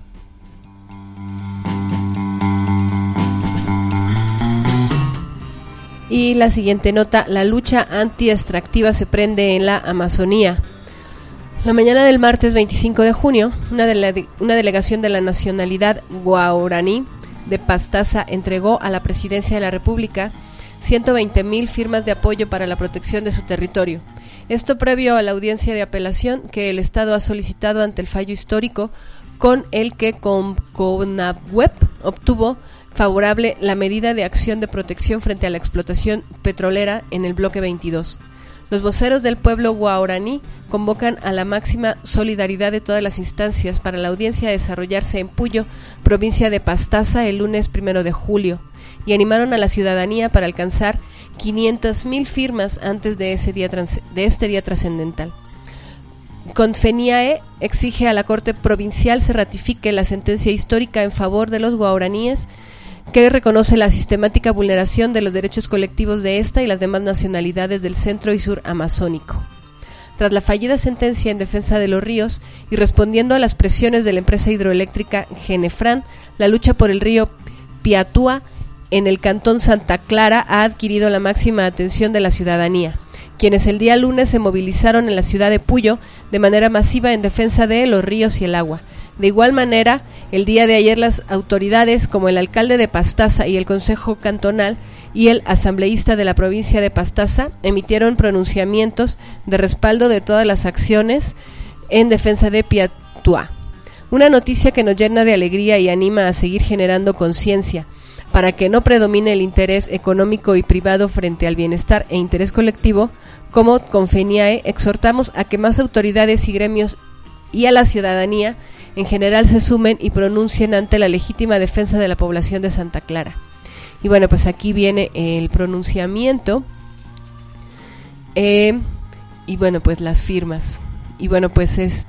Y la siguiente nota, la lucha anti-extractiva se prende en la Amazonía. La mañana del martes 25 de junio, una delegación de la nacionalidad guaraní de Pastaza entregó a la Presidencia de la República 120,000 firmas de apoyo para la protección de su territorio. Esto previo a la audiencia de apelación que el Estado ha solicitado ante el fallo histórico con el que CONAWEP obtuvo favorable la medida de acción de protección frente a la explotación petrolera en el bloque 22. Los voceros del pueblo guaraní convocan a la máxima solidaridad de todas las instancias para la audiencia a desarrollarse en Puyo, provincia de Pastaza, el lunes 1 de julio, y animaron a la ciudadanía para alcanzar 500,000 firmas antes de este día trascendental. Confeniae exige a la Corte Provincial se ratifique la sentencia histórica en favor de los guaraníes que reconoce la sistemática vulneración de los derechos colectivos de esta y las demás nacionalidades del centro y sur amazónico. Tras la fallida sentencia en defensa de los ríos y respondiendo a las presiones de la empresa hidroeléctrica Genefran, la lucha por el río Piatúa en el cantón Santa Clara ha adquirido la máxima atención de la ciudadanía, quienes el día lunes se movilizaron en la ciudad de Puyo de manera masiva en defensa de los ríos y el agua. De igual manera, el día de ayer las autoridades, como el alcalde de Pastaza y el Consejo Cantonal y el asambleísta de la provincia de Pastaza, emitieron pronunciamientos de respaldo de todas las acciones en defensa de Piatúa. Una noticia que nos llena de alegría y anima a seguir generando conciencia, para que no predomine el interés económico y privado frente al bienestar e interés colectivo. Como Confeniae, exhortamos a que más autoridades y gremios y a la ciudadanía en general se sumen y pronuncien ante la legítima defensa de la población de Santa Clara. Y bueno, pues aquí viene el pronunciamiento y bueno, pues las firmas. Y bueno, pues es...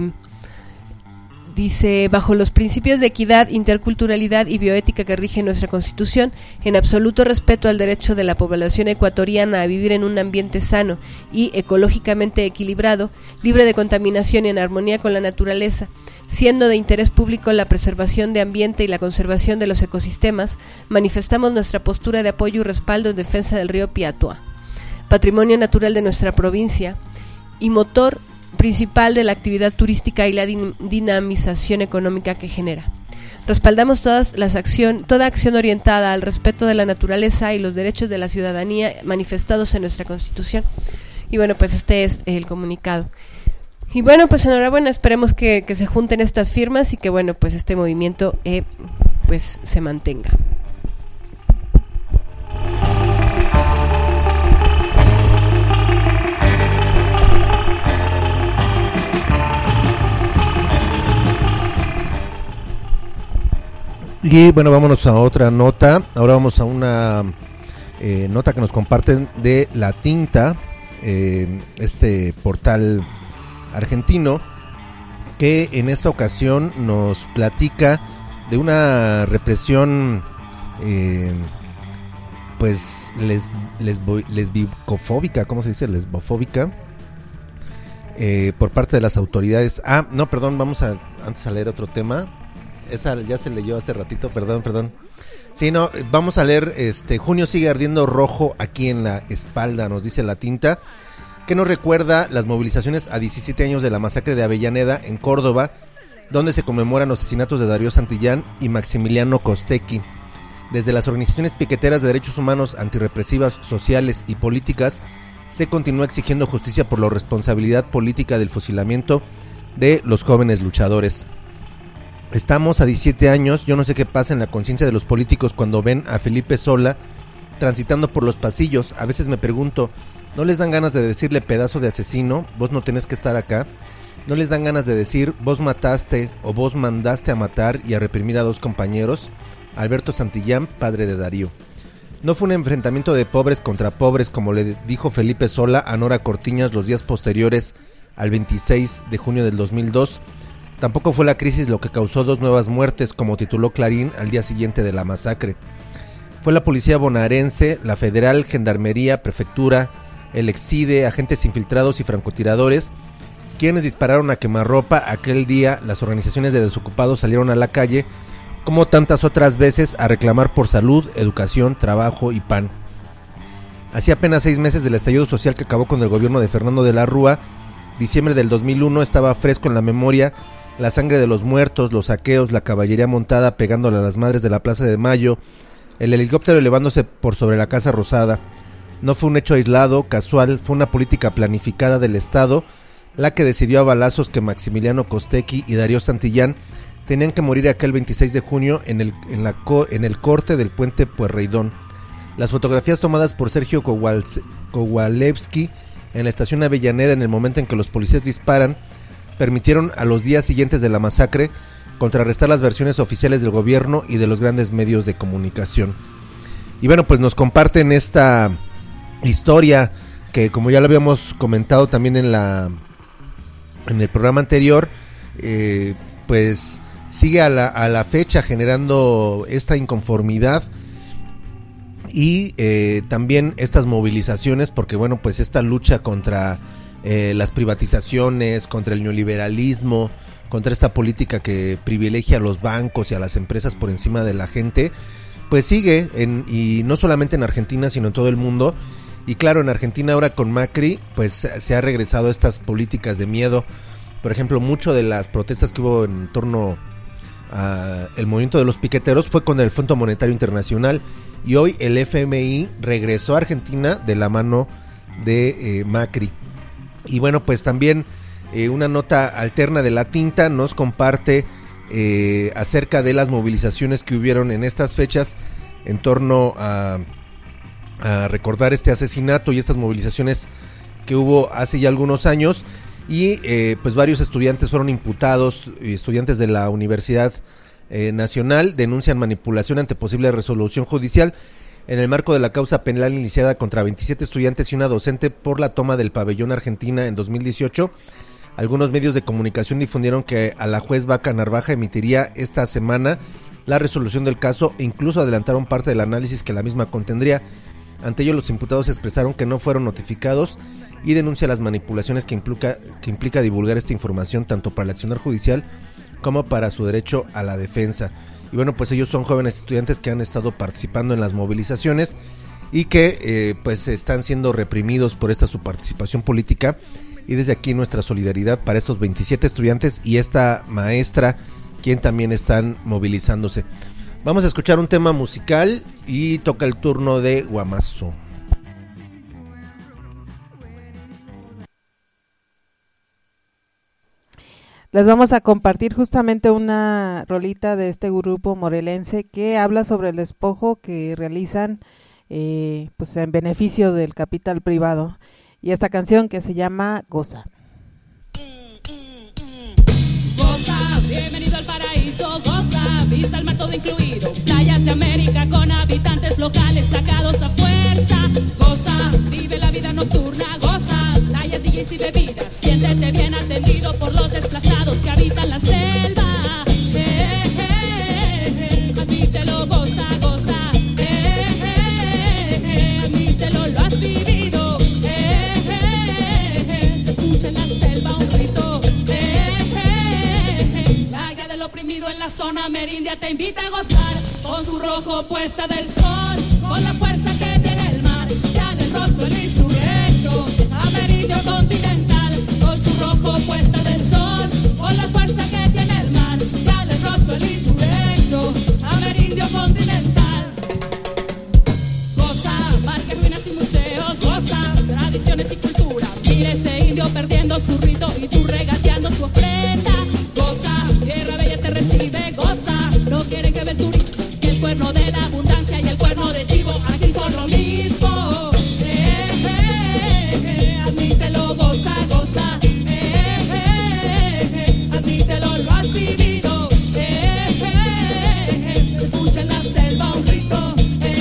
dice, bajo los principios de equidad, interculturalidad y bioética que rigen nuestra Constitución, en absoluto respeto al derecho de la población ecuatoriana a vivir en un ambiente sano y ecológicamente equilibrado, libre de contaminación y en armonía con la naturaleza, siendo de interés público la preservación de ambiente y la conservación de los ecosistemas, manifestamos nuestra postura de apoyo y respaldo en defensa del río Piatúa, patrimonio natural de nuestra provincia y motor principal de la actividad turística y la dinamización económica que genera. Respaldamos toda acción orientada al respeto de la naturaleza y los derechos de la ciudadanía manifestados en nuestra Constitución. Y bueno, pues este es el comunicado. Y bueno, pues enhorabuena, esperemos que se junten estas firmas y que bueno, pues este movimiento pues se mantenga. Y bueno, vámonos a otra nota. Ahora vamos a una nota que nos comparten de La Tinta, este portal argentino, que en esta ocasión nos platica de una represión pues lesbicofóbica, ¿cómo se dice? Lesbofóbica, por parte de las autoridades. No, perdón, antes a leer otro tema. Esa ya se leyó hace ratito, perdón. Sí, no, vamos a leer, junio sigue ardiendo rojo aquí en la espalda, nos dice La Tinta, que nos recuerda las movilizaciones a 17 años de la masacre de Avellaneda en Córdoba, donde se conmemoran los asesinatos de Darío Santillán y Maximiliano Costecchi. Desde las organizaciones piqueteras de derechos humanos, antirrepresivas, sociales y políticas, se continúa exigiendo justicia por la responsabilidad política del fusilamiento de los jóvenes luchadores. Estamos a 17 años, yo no sé qué pasa en la conciencia de los políticos cuando ven a Felipe Solá transitando por los pasillos. A veces me pregunto, ¿no les dan ganas de decirle pedazo de asesino? Vos no tenés que estar acá. ¿No les dan ganas de decir, vos mataste o vos mandaste a matar y a reprimir a dos compañeros? Alberto Santillán, padre de Darío. No fue un enfrentamiento de pobres contra pobres, como le dijo Felipe Solá a Nora Cortiñas los días posteriores al 26 de junio del 2002. Tampoco fue la crisis lo que causó 2 nuevas muertes, como tituló Clarín al día siguiente de la masacre. Fue la policía bonaerense, la federal, gendarmería, prefectura, el Exide, agentes infiltrados y francotiradores, quienes dispararon a quemarropa. Aquel día las organizaciones de desocupados salieron a la calle, como tantas otras veces, a reclamar por salud, educación, trabajo y pan. Hacía apenas 6 meses del estallido social que acabó con el gobierno de Fernando de la Rúa. Diciembre del 2001 estaba fresco en la memoria la sangre de los muertos, los saqueos, la caballería montada pegándole a las madres de la Plaza de Mayo, el helicóptero elevándose por sobre la Casa Rosada. No fue un hecho aislado, casual, fue una política planificada del Estado la que decidió a balazos que Maximiliano Costecchi y Darío Santillán tenían que morir aquel 26 de junio en el corte del puente Pueyrredón. Las fotografías tomadas por Sergio Kowalewski en la estación Avellaneda en el momento en que los policías disparan permitieron a los días siguientes de la masacre contrarrestar las versiones oficiales del gobierno y de los grandes medios de comunicación. Y bueno, pues nos comparten esta historia que, como ya lo habíamos comentado también en el programa anterior, pues sigue a la fecha generando esta inconformidad y también estas movilizaciones, porque bueno, pues esta lucha contra las privatizaciones, contra el neoliberalismo, contra esta política que privilegia a los bancos y a las empresas por encima de la gente, pues sigue, y no solamente en Argentina, sino en todo el mundo. Y claro, en Argentina ahora con Macri, pues se ha regresado a estas políticas de miedo. Por ejemplo, mucho de las protestas que hubo en torno al movimiento de los piqueteros fue con el Fondo Monetario Internacional, y hoy el FMI regresó a Argentina de la mano de Macri. Y bueno, pues también una nota alterna de La Tinta nos comparte acerca de las movilizaciones que hubieron en estas fechas en torno a recordar este asesinato y estas movilizaciones que hubo hace ya algunos años. Y pues varios estudiantes fueron imputados, estudiantes de la Universidad Nacional denuncian manipulación ante posible resolución judicial en el marco de la causa penal iniciada contra 27 estudiantes y una docente por la toma del pabellón Argentina en 2018. Algunos medios de comunicación difundieron que a la juez Vaca Narvaja emitiría esta semana la resolución del caso e incluso adelantaron parte del análisis que la misma contendría. Ante ello, los imputados expresaron que no fueron notificados y denuncia las manipulaciones que implica divulgar esta información tanto para el accionar judicial como para su derecho a la defensa. Y bueno, pues ellos son jóvenes estudiantes que han estado participando en las movilizaciones y que pues están siendo reprimidos por esta su participación política, y desde aquí nuestra solidaridad para estos 27 estudiantes y esta maestra, quien también están movilizándose. Vamos a escuchar un tema musical y toca el turno de Guamazo. Les vamos a compartir justamente una rolita de este grupo morelense que habla sobre el despojo que realizan pues en beneficio del capital privado, y esta canción que se llama Goza. Goza, bienvenido al paraíso, goza, vista al mar todo incluido, playas de América con habitantes locales sacados a fuerza. Goza, vive la vida nocturna, goza, playas, DJs y bebidas, siéntete bien atendido por los desplazados que habitan la selva. Admítelo, goza, goza, admítelo, lo has vivido. Se escucha en la selva un grito. La guía del oprimido en la zona amerindia te invita a gozar con su rojo puesta del sol, con la fuerza que tiene el mar, ya en el rostro el insurrecto amerindio continental, con su rojo puesta del sol, con la fuerza que tiene el mar, ya en el rostro el insurrecto amerindio continental. Goza, parques, ruinas y museos, goza, tradiciones y cultura, mire ese indio perdiendo su rito y tú regateando su ofrenda. Goza, tierra bella te recibe, goza, no quieren que ve el turismo, que el cuerno de la abundancia y el cuerno de chivo aquí son lo mismo. Admítelo, goza, goza, admítelo, lo has vivido. Se escucha en la selva un grito.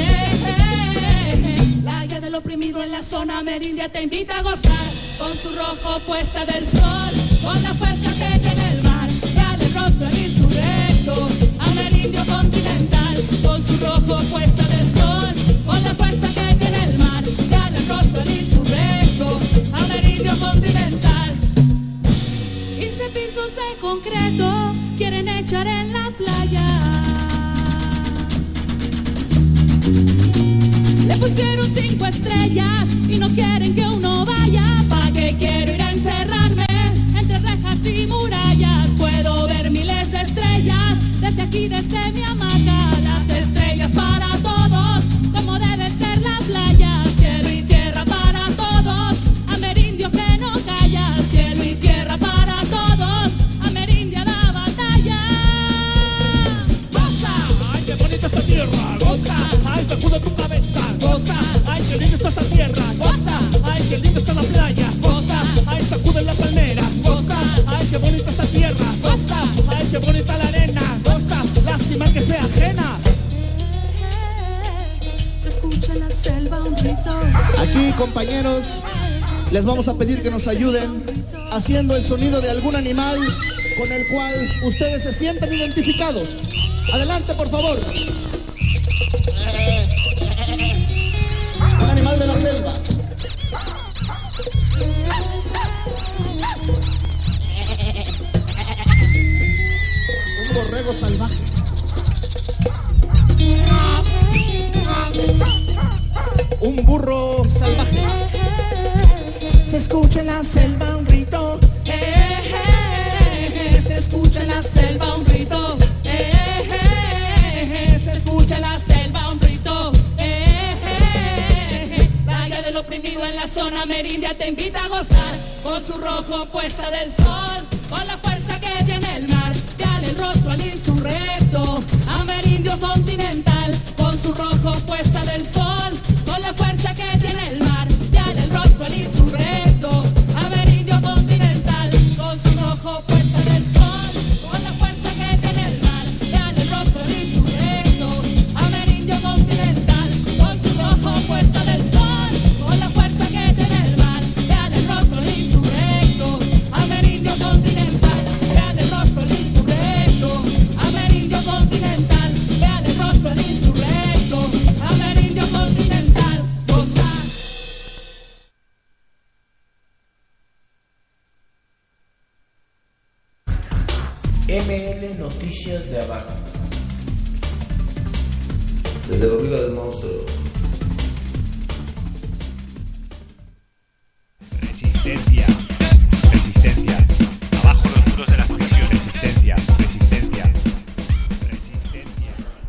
La guía del oprimido en la zona amerindia te invita a gozar con su rojo puesta del sol, con la fuerza que tiene el mar, ya le rostro el insurrecto amerindio continental, con su rojo puesta del sol, con la fuerza que tiene el mar, ya le rostro el insurrecto amerindio continental. 15 pisos de concreto quieren echar en la playa. Le pusieron 5 estrellas y no quieren que uno vaya. ¿Para qué quiero ir a encerrarme entre rejas y murallas? Puedo ver miles de estrellas desde aquí, desde mi hamaca. Las estrellas para todos, como debe ser la playa. Cielo y tierra para todos, amerindio que no calla. Cielo y tierra para todos, amerindia da batalla. Goza, ay qué bonita esta tierra. Goza, ay sacude tu cabeza. Goza, ay qué linda está esta tierra. Goza, ay qué linda está la playa. escucha en la selva un rito. Aquí, compañeros, les vamos a pedir que nos ayuden haciendo el sonido de algún animal con el cual ustedes se sienten identificados. Adelante, por favor. Un animal de la selva. Un borrego salvaje. Un burro salvaje. Se escucha en la selva un rito. Se escucha en la selva un rito. Se escucha en la selva un rito. La guía del oprimido en la zona amerindia te invita a gozar con su rojo puesta del sol, con la fuerza que tiene el mar. Dale el rostro al insurrecto amerindio continental, con su rojo puesta del sol, con la fuerza que tiene el mar. Dale el rostro al insurrecto amerindio continental, con su rojo puesta del sol, con la fuerza que tiene el mar. Dale el rostro al insurrecto amerindio continental, con su rojo puesta del sol, con la fuerza que tiene el mar. Dale el rostro al insurrecto amerindio continental, dale el rostro al insurrecto amerindio continental, dale el rostro al insurrecto amerindio continental. Gozar. ML Noticias de Abajo. Desde el ombligo del monstruo. Resistencia, resistencia. Abajo los muros de las prisiones. Resistencia, resistencia, resistencia.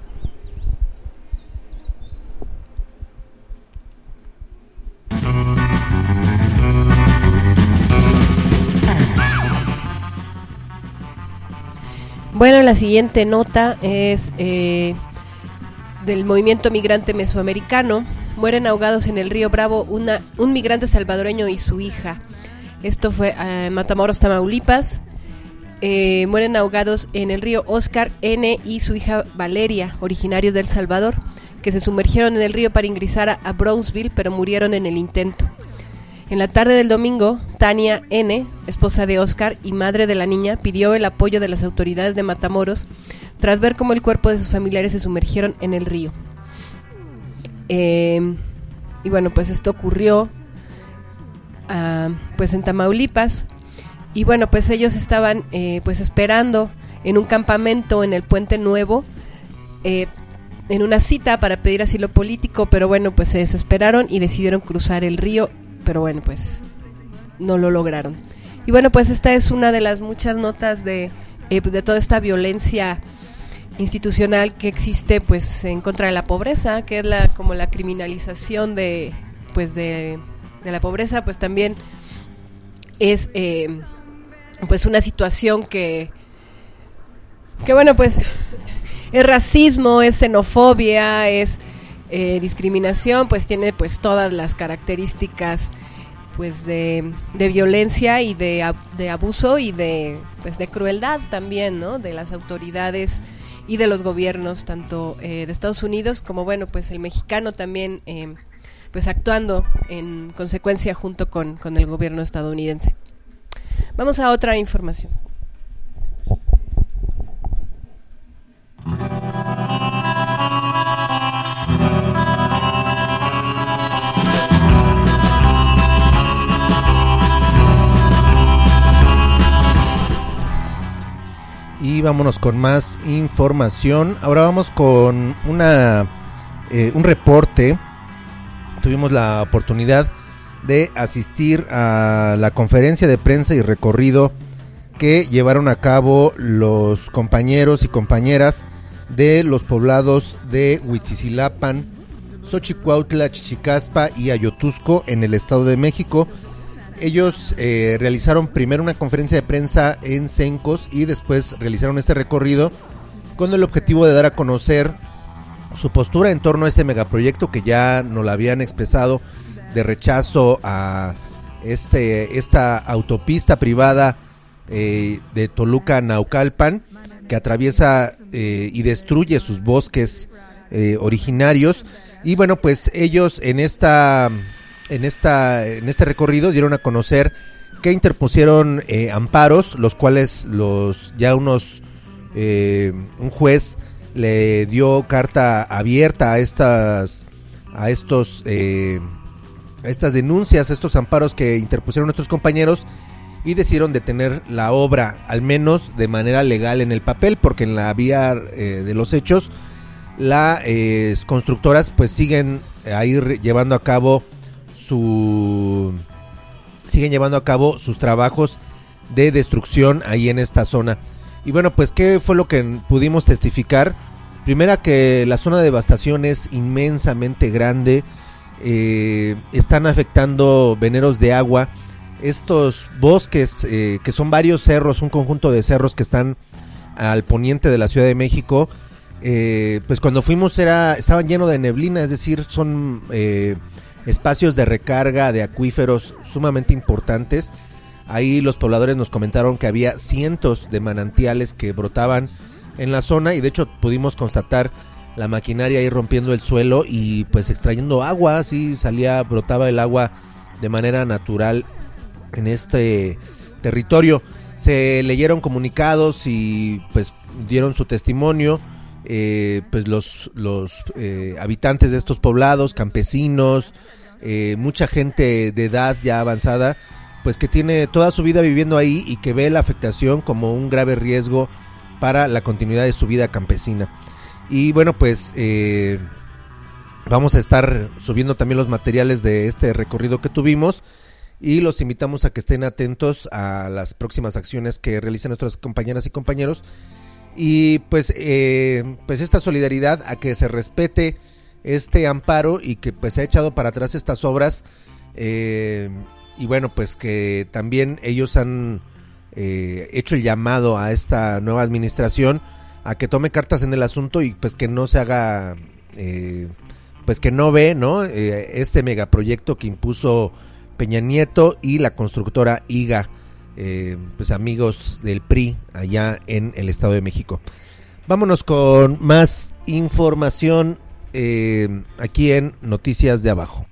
Bueno, la siguiente nota es del movimiento migrante mesoamericano. Mueren ahogados en el río Bravo un migrante salvadoreño y su hija. Esto fue en Matamoros, Tamaulipas. Mueren ahogados en el río Oscar N. y su hija Valeria, originarios de El Salvador, que se sumergieron en el río para ingresar a Brownsville, pero murieron en el intento. En la tarde del domingo, Tania N., esposa de Oscar y madre de la niña, pidió el apoyo de las autoridades de Matamoros tras ver cómo el cuerpo de sus familiares se sumergieron en el río. Y bueno, pues esto ocurrió pues en Tamaulipas. Y bueno, pues ellos estaban pues esperando en un campamento en el Puente Nuevo, en una cita para pedir asilo político, pero bueno, pues se desesperaron y decidieron cruzar el río, pero bueno, pues no lo lograron. Y bueno, pues esta es una de las muchas notas de toda esta violencia institucional que existe pues en contra de la pobreza, que es como la criminalización de la pobreza. Pues también es pues una situación que bueno, pues es racismo, es xenofobia, es discriminación, pues tiene pues todas las características pues de violencia y de abuso y de crueldad también, ¿no? De las autoridades y de los gobiernos, tanto de Estados Unidos como bueno, pues el mexicano también pues actuando en consecuencia junto con el gobierno estadounidense. Vamos a otra información. Y vámonos con más información. Ahora vamos con un reporte. Tuvimos la oportunidad de asistir a la conferencia de prensa y recorrido que llevaron a cabo los compañeros y compañeras de los poblados de Huitzilapan, Xochicuautla, Chichicaspa y Ayotusco en el Estado de México. Ellos realizaron primero una conferencia de prensa en Cencos y después realizaron este recorrido con el objetivo de dar a conocer su postura en torno a este megaproyecto que ya nos la habían expresado de rechazo a esta autopista privada de Toluca a Naucalpan, que atraviesa y destruye sus bosques originarios. Y bueno, pues ellos en este recorrido dieron a conocer que interpusieron amparos, los cuales un juez le dio carta abierta a estas denuncias, a estos amparos que interpusieron nuestros compañeros, y decidieron detener la obra, al menos de manera legal en el papel, porque en la vía de los hechos las constructoras pues siguen ahí llevando a cabo sus trabajos de destrucción ahí en esta zona. Y bueno, pues ¿qué fue lo que pudimos testificar? Primera, que la zona de devastación es inmensamente grande. Están afectando veneros de agua, estos bosques que son varios cerros, un conjunto de cerros que están al poniente de la Ciudad de México. Pues cuando fuimos estaban llenos de neblina, es decir, son espacios de recarga de acuíferos sumamente importantes. Ahí los pobladores nos comentaron que había cientos de manantiales que brotaban en la zona, y de hecho pudimos constatar la maquinaria ahí rompiendo el suelo y pues extrayendo agua. Así brotaba el agua de manera natural en este territorio. Se leyeron comunicados y pues dieron su testimonio pues los habitantes de estos poblados, campesinos, mucha gente de edad ya avanzada, pues que tiene toda su vida viviendo ahí y que ve la afectación como un grave riesgo para la continuidad de su vida campesina. Y bueno, pues vamos a estar subiendo también los materiales de este recorrido que tuvimos, y los invitamos a que estén atentos a las próximas acciones que realicen nuestras compañeras y compañeros. Y pues esta solidaridad a que se respete este amparo y que pues se ha echado para atrás estas obras, y bueno, pues que también ellos han hecho el llamado a esta nueva administración a que tome cartas en el asunto y pues que no se haga, pues que no ve, ¿no? Este megaproyecto que impuso Peña Nieto y la constructora IGA, pues amigos del PRI allá en el Estado de México. Vámonos con más información aquí en Noticias de Abajo.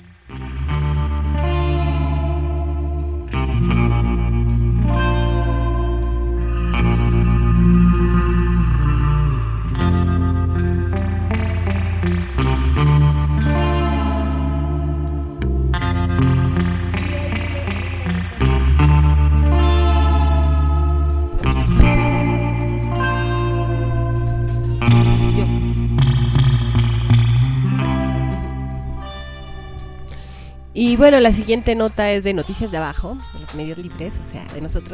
Y bueno, la siguiente nota es de Noticias de Abajo, de los medios libres, o sea, de nosotros.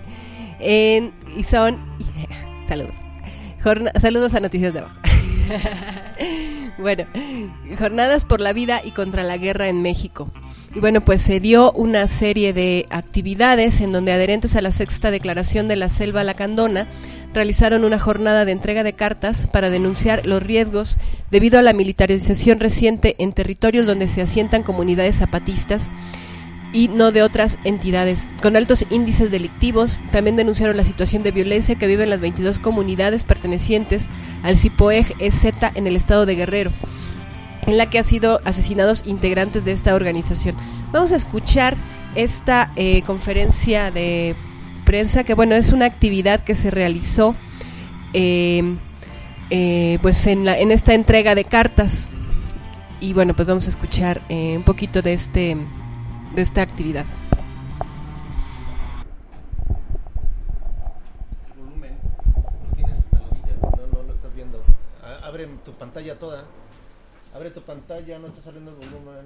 Y son... saludos. Saludos a Noticias de Abajo. Bueno, jornadas por la vida y contra la guerra en México. Y bueno, pues se dio una serie de actividades en donde adherentes a la sexta declaración de la Selva Lacandona realizaron una jornada de entrega de cartas para denunciar los riesgos debido a la militarización reciente en territorios donde se asientan comunidades zapatistas y no de otras entidades, con altos índices delictivos. También denunciaron la situación de violencia que viven las 22 comunidades pertenecientes al CIPOEG-EZ en el estado de Guerrero, en la que han sido asesinados integrantes de esta organización. Vamos a escuchar esta conferencia de prensa, que bueno, es una actividad que se realizó pues en esta entrega de cartas. Y bueno, pues vamos a escuchar un poquito de esta actividad. El volumen lo tienes hasta la orilla, no lo estás viendo. Abre tu pantalla toda. Abre tu pantalla, no está saliendo el volumen.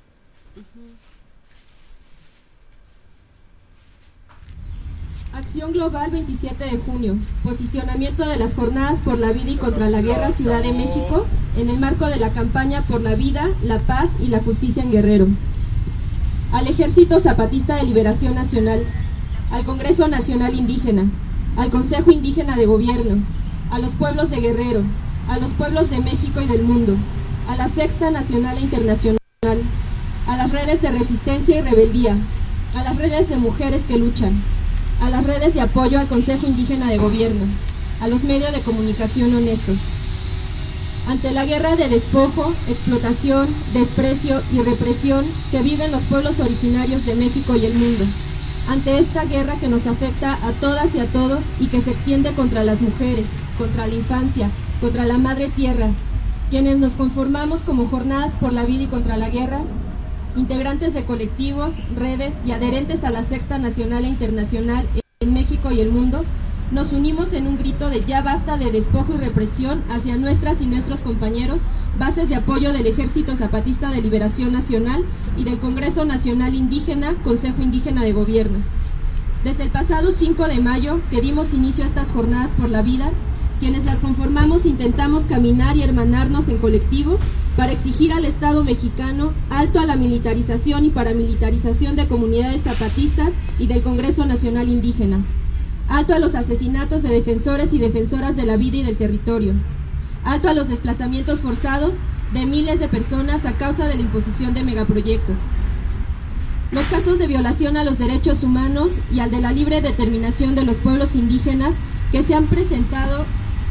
Acción Global 27 de junio. Posicionamiento de las jornadas por la vida y contra la guerra Ciudad de México en el marco de la campaña por la vida, la paz y la justicia en Guerrero. Al Ejército Zapatista de Liberación Nacional, al Congreso Nacional Indígena, al Consejo Indígena de Gobierno, a los pueblos de Guerrero, a los pueblos de México y del mundo, a la Sexta Nacional e Internacional, a las redes de resistencia y rebeldía, a las redes de mujeres que luchan, a las redes de apoyo al Consejo Indígena de Gobierno, a los medios de comunicación honestos. Ante la guerra de despojo, explotación, desprecio y represión que viven los pueblos originarios de México y el mundo. Ante esta guerra que nos afecta a todas y a todos y que se extiende contra las mujeres, contra la infancia, contra la madre tierra, quienes nos conformamos como Jornadas por la Vida y contra la Guerra, integrantes de colectivos, redes y adherentes a la Sexta Nacional e Internacional en México y el mundo, nos unimos en un grito de ya basta de despojo y represión hacia nuestras y nuestros compañeros, bases de apoyo del Ejército Zapatista de Liberación Nacional y del Congreso Nacional Indígena, Consejo Indígena de Gobierno. Desde el pasado 5 de mayo, que dimos inicio a estas Jornadas por la Vida, quienes las conformamos intentamos caminar y hermanarnos en colectivo para exigir al Estado mexicano alto a la militarización y paramilitarización de comunidades zapatistas y del Congreso Nacional Indígena, alto a los asesinatos de defensores y defensoras de la vida y del territorio, alto a los desplazamientos forzados de miles de personas a causa de la imposición de megaproyectos. Los casos de violación a los derechos humanos y al de la libre determinación de los pueblos indígenas que se han presentado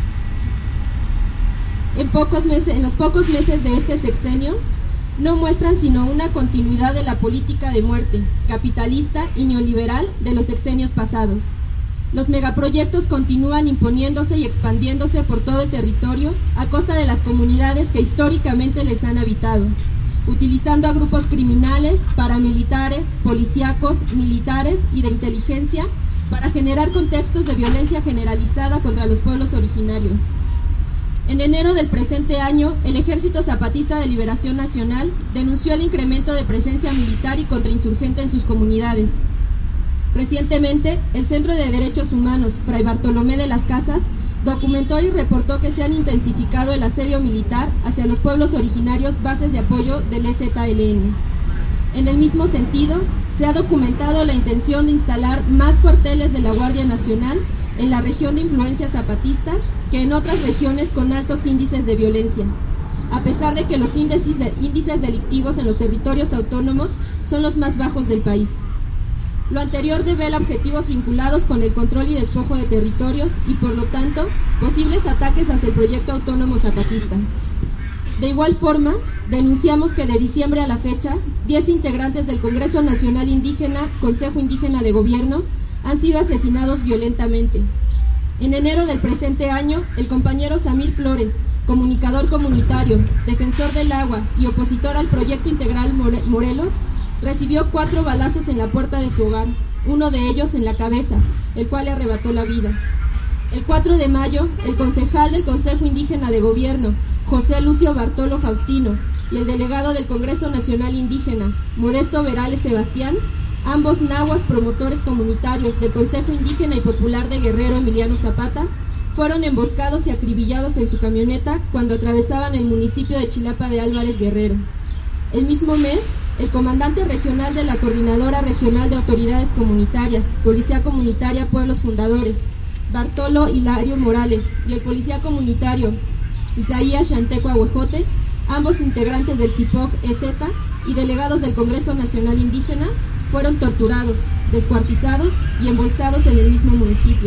en los pocos meses de este sexenio no muestran sino una continuidad de la política de muerte capitalista y neoliberal de los sexenios pasados. Los megaproyectos continúan imponiéndose y expandiéndose por todo el territorio a costa de las comunidades que históricamente les han habitado, utilizando a grupos criminales, paramilitares, policíacos, militares y de inteligencia para generar contextos de violencia generalizada contra los pueblos originarios. En enero del presente año, el Ejército Zapatista de Liberación Nacional denunció el incremento de presencia militar y contrainsurgente en sus comunidades. Recientemente, el Centro de Derechos Humanos, Fray Bartolomé de las Casas, documentó y reportó que se han intensificado el asedio militar hacia los pueblos originarios bases de apoyo del EZLN. En el mismo sentido, se ha documentado la intención de instalar más cuarteles de la Guardia Nacional en la región de influencia zapatista que en otras regiones con altos índices de violencia, a pesar de que los índices delictivos en los territorios autónomos son los más bajos del país. Lo anterior devela objetivos vinculados con el control y despojo de territorios y, por lo tanto, posibles ataques hacia el proyecto autónomo zapatista. De igual forma, denunciamos que de diciembre a la fecha, 10 integrantes del Congreso Nacional Indígena, Consejo Indígena de Gobierno, han sido asesinados violentamente. En enero del presente año, el compañero Samir Flores, comunicador comunitario, defensor del agua y opositor al Proyecto Integral Morelos, recibió 4 balazos en la puerta de su hogar, uno de ellos en la cabeza, el cual le arrebató la vida. El 4 de mayo, el concejal del Consejo Indígena de Gobierno, José Lucio Bartolo Faustino, y el delegado del Congreso Nacional Indígena, Modesto Verales Sebastián, ambos nahuas promotores comunitarios del Consejo Indígena y Popular de Guerrero Emiliano Zapata, fueron emboscados y acribillados en su camioneta cuando atravesaban el municipio de Chilapa de Álvarez, Guerrero. El mismo mes, el comandante regional de la Coordinadora Regional de Autoridades Comunitarias, Policía Comunitaria Pueblos Fundadores, Bartolo Hilario Morales, y el policía comunitario Isaías Xantecua Huejote, ambos integrantes del CIPOC-EZ y delegados del Congreso Nacional Indígena, fueron torturados, descuartizados y embolsados en el mismo municipio.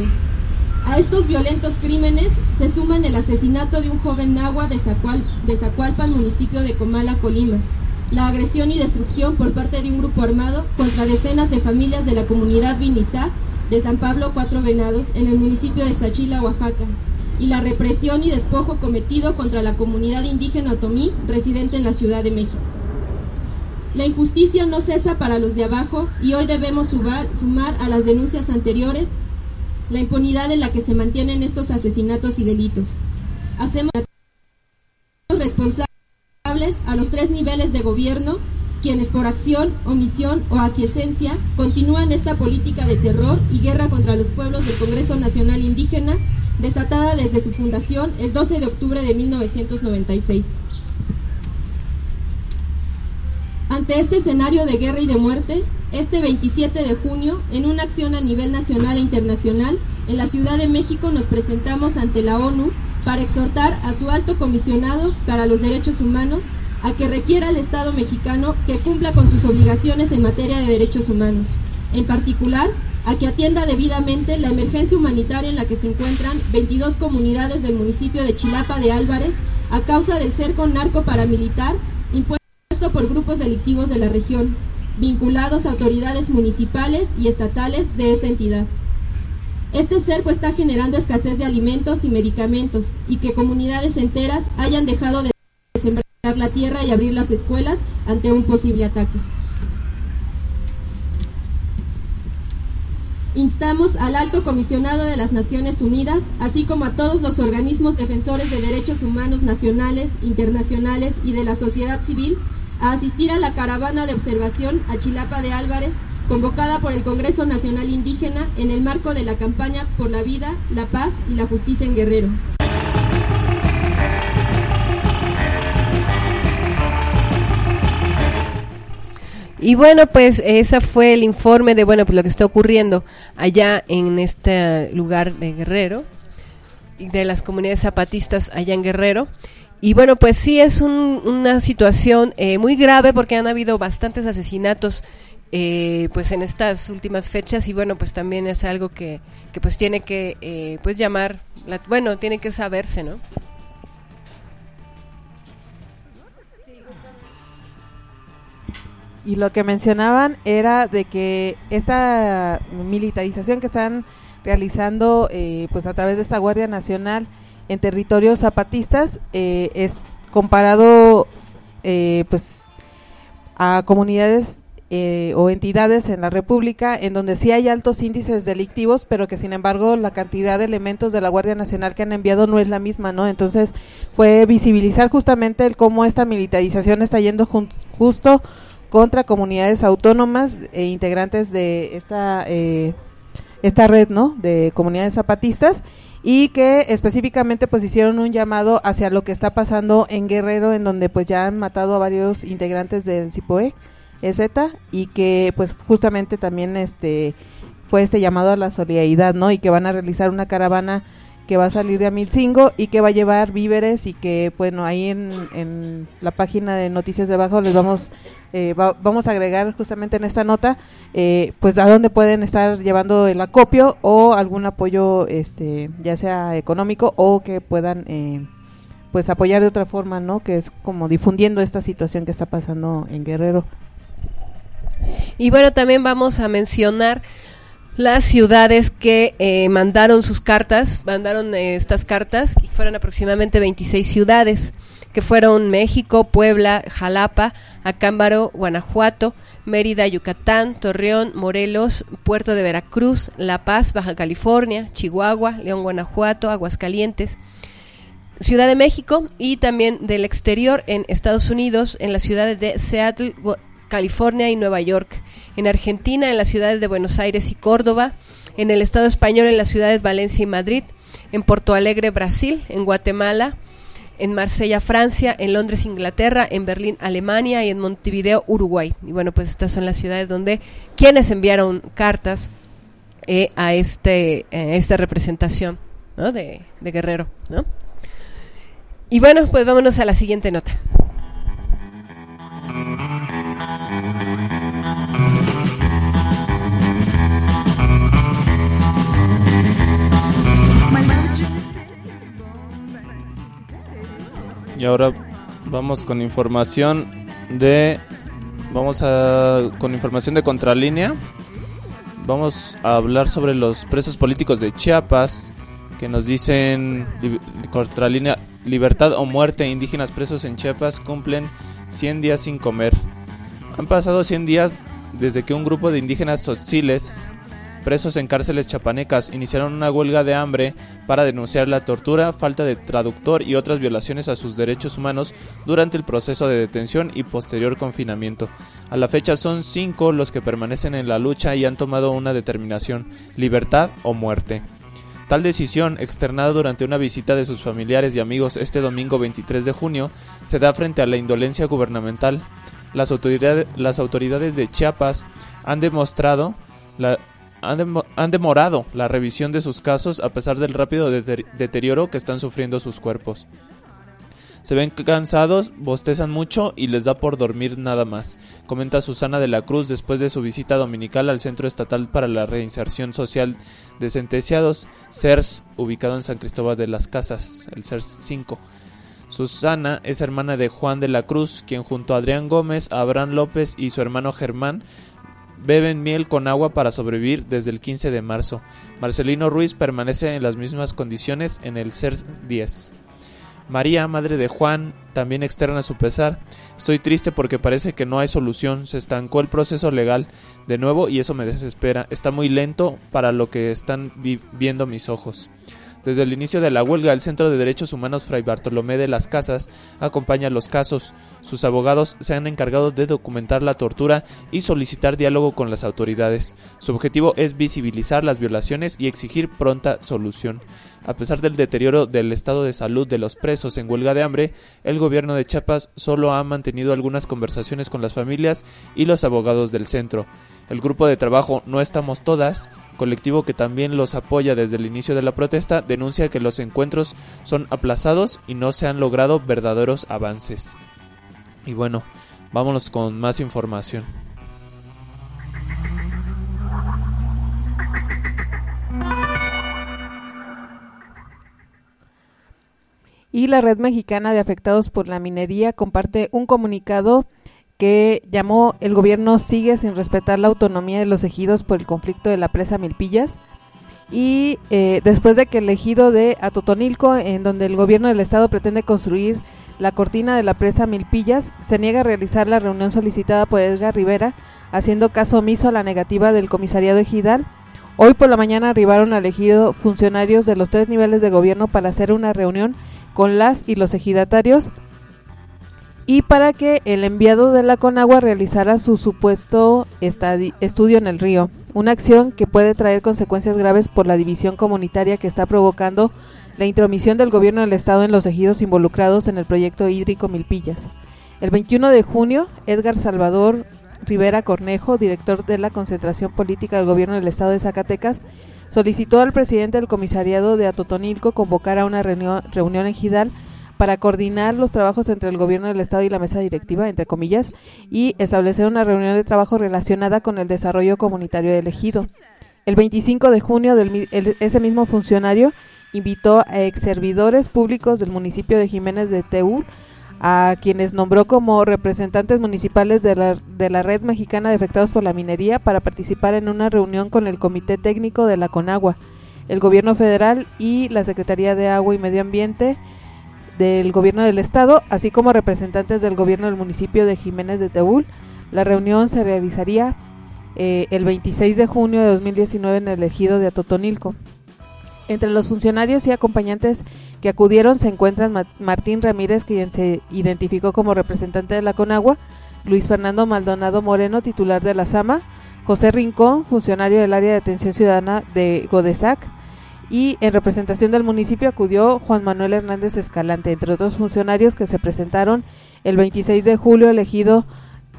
A estos violentos crímenes se suman el asesinato de un joven nahua de Zacualpan, municipio de Comala, Colima, la agresión y destrucción por parte de un grupo armado contra decenas de familias de la comunidad Vinizá de San Pablo Cuatro Venados en el municipio de Sachila, Oaxaca, y la represión y despojo cometido contra la comunidad indígena otomí residente en la Ciudad de México. La injusticia no cesa para los de abajo y hoy debemos sumar a las denuncias anteriores la impunidad en la que se mantienen estos asesinatos y delitos. Hacemos responsables a los 3 niveles de gobierno, quienes por acción, omisión o aquiescencia continúan esta política de terror y guerra contra los pueblos del Congreso Nacional Indígena, desatada desde su fundación el 12 de octubre de 1996. Ante este escenario de guerra y de muerte, este 27 de junio, en una acción a nivel nacional e internacional, en la Ciudad de México nos presentamos ante la ONU para exhortar a su alto comisionado para los derechos humanos a que requiera al Estado mexicano que cumpla con sus obligaciones en materia de derechos humanos, en particular, a que atienda debidamente la emergencia humanitaria en la que se encuentran 22 comunidades del municipio de Chilapa de Álvarez a causa del cerco narco-paramilitar impuesto por grupos delictivos de la región, vinculados a autoridades municipales y estatales de esa entidad. Este cerco está generando escasez de alimentos y medicamentos y que comunidades enteras hayan dejado de sembrar la tierra y abrir las escuelas ante un posible ataque. Instamos al Alto Comisionado de las Naciones Unidas, así como a todos los organismos defensores de derechos humanos nacionales, internacionales y de la sociedad civil, a asistir a la caravana de observación a Chilapa de Álvarez, convocada por el Congreso Nacional Indígena en el marco de la campaña por la vida, la paz y la justicia en Guerrero. Y bueno, pues ese fue el informe de pues lo que está ocurriendo allá en este lugar de Guerrero y de las comunidades zapatistas allá en Guerrero. Y bueno, pues sí es una situación muy grave porque han habido bastantes asesinatos pues en estas últimas fechas y bueno, pues también es algo que pues tiene que pues llamar, tiene que saberse, ¿no? Y lo que mencionaban era de que esta militarización que están realizando pues a través de esta Guardia Nacional en territorios zapatistas es comparado pues a comunidades o entidades en la República en donde sí hay altos índices delictivos, pero que sin embargo la cantidad de elementos de la Guardia Nacional que han enviado no es la misma, ¿no? Entonces fue visibilizar justamente el cómo esta militarización está yendo justo contra comunidades autónomas e integrantes de esta red, ¿no?, de comunidades zapatistas, y que específicamente pues hicieron un llamado hacia lo que está pasando en Guerrero, en donde pues ya han matado a varios integrantes del CIPOE EZ, y que pues justamente también fue este llamado a la solidaridad, ¿no?, y que van a realizar una caravana que va a salir de Amilcingo y que va a llevar víveres, y que bueno, ahí en la página de Noticias de Abajo les vamos a agregar justamente en esta nota pues a dónde pueden estar llevando el acopio o algún apoyo ya sea económico o que puedan pues apoyar de otra forma, ¿no?, que es como difundiendo esta situación que está pasando en Guerrero. Y bueno, también vamos a mencionar las ciudades que mandaron estas cartas, y fueron aproximadamente 26 ciudades, que fueron México, Puebla, Jalapa, Acámbaro, Guanajuato, Mérida, Yucatán, Torreón, Morelos, Puerto de Veracruz, La Paz, Baja California, Chihuahua, León, Guanajuato, Aguascalientes, Ciudad de México, y también del exterior en Estados Unidos, en las ciudades de Seattle, California y Nueva York. En Argentina, en las ciudades de Buenos Aires y Córdoba, en el Estado español, en las ciudades Valencia y Madrid, en Porto Alegre, Brasil, en Guatemala, en Marsella, Francia, en Londres, Inglaterra, en Berlín, Alemania, y en Montevideo, Uruguay. Y bueno, pues estas son las ciudades donde quienes enviaron cartas a esta representación, ¿no?, de Guerrero, ¿no? Y bueno, pues vámonos a la siguiente nota. Y ahora vamos con información de Contralínea. Vamos a hablar sobre los presos políticos de Chiapas, que nos dicen Contralínea: libertad o muerte, indígenas presos en Chiapas cumplen 100 días sin comer. Han pasado 100 días desde que un grupo de indígenas tzotziles presos en cárceles chapanecas iniciaron una huelga de hambre para denunciar la tortura, falta de traductor y otras violaciones a sus derechos humanos durante el proceso de detención y posterior confinamiento. A la fecha son 5 los que permanecen en la lucha y han tomado una determinación: libertad o muerte. Tal decisión, externada durante una visita de sus familiares y amigos este domingo 23 de junio, se da frente a la indolencia gubernamental. Las autoridades de Chiapas han demorado la revisión de sus casos a pesar del rápido deterioro que están sufriendo sus cuerpos. Se ven cansados, bostezan mucho y les da por dormir nada más, comenta Susana de la Cruz después de su visita dominical al Centro Estatal para la Reinserción Social de Sentenciados, CERS, ubicado en San Cristóbal de las Casas, el CERS 5. Susana es hermana de Juan de la Cruz, quien junto a Adrián Gómez, Abraham López y su hermano Germán beben miel con agua para sobrevivir desde el 15 de marzo. Marcelino Ruiz permanece en las mismas condiciones en el CERS 10. María, madre de Juan, también externa su pesar. Estoy triste porque parece que no hay solución. Se estancó el proceso legal de nuevo y eso me desespera. Está muy lento para lo que están viendo mis ojos. Desde el inicio de la huelga, el Centro de Derechos Humanos Fray Bartolomé de las Casas acompaña los casos. Sus abogados se han encargado de documentar la tortura y solicitar diálogo con las autoridades. Su objetivo es visibilizar las violaciones y exigir pronta solución. A pesar del deterioro del estado de salud de los presos en huelga de hambre, el gobierno de Chiapas solo ha mantenido algunas conversaciones con las familias y los abogados del centro. El grupo de trabajo No Estamos Todas, colectivo que también los apoya desde el inicio de la protesta, denuncia que los encuentros son aplazados y no se han logrado verdaderos avances. Y bueno, vámonos con más información. Y la Red Mexicana de Afectados por la Minería comparte un comunicado que llamó "El gobierno sigue sin respetar la autonomía de los ejidos por el conflicto de la presa Milpillas", y después de que el ejido de Atotonilco, en donde el gobierno del estado pretende construir la cortina de la presa Milpillas, se niega a realizar la reunión solicitada por Edgar Rivera, haciendo caso omiso a la negativa del comisariado ejidal. Hoy por la mañana arribaron al ejido funcionarios de los 3 niveles de gobierno para hacer una reunión con las y los ejidatarios y para que el enviado de la Conagua realizara su supuesto estudio en el río, una acción que puede traer consecuencias graves por la división comunitaria que está provocando la intromisión del gobierno del estado en los ejidos involucrados en el proyecto hídrico Milpillas. El 21 de junio, Edgar Salvador Rivera Cornejo, director de la Concentración Política del Gobierno del Estado de Zacatecas, solicitó al presidente del comisariado de Atotonilco convocar a una reunión ejidal para coordinar los trabajos entre el gobierno del estado y la mesa directiva, entre comillas, y establecer una reunión de trabajo relacionada con el desarrollo comunitario del ejido. El 25 de junio, ese mismo funcionario invitó a exservidores públicos del municipio de Jiménez de Teúl, a quienes nombró como representantes municipales de la Red Mexicana de Afectados por la Minería, para participar en una reunión con el Comité Técnico de la Conagua, el Gobierno Federal y la Secretaría de Agua y Medio Ambiente del Gobierno del Estado, así como representantes del Gobierno del municipio de Jiménez de Teúl. La reunión se realizaría el 26 de junio de 2019 en el ejido de Atotonilco. Entre los funcionarios y acompañantes que acudieron se encuentran Martín Ramírez, quien se identificó como representante de la Conagua, Luis Fernando Maldonado Moreno, titular de la SAMA, José Rincón, funcionario del área de atención ciudadana de Godesac, y en representación del municipio acudió Juan Manuel Hernández Escalante, entre otros funcionarios que se presentaron el 26 de junio al ejido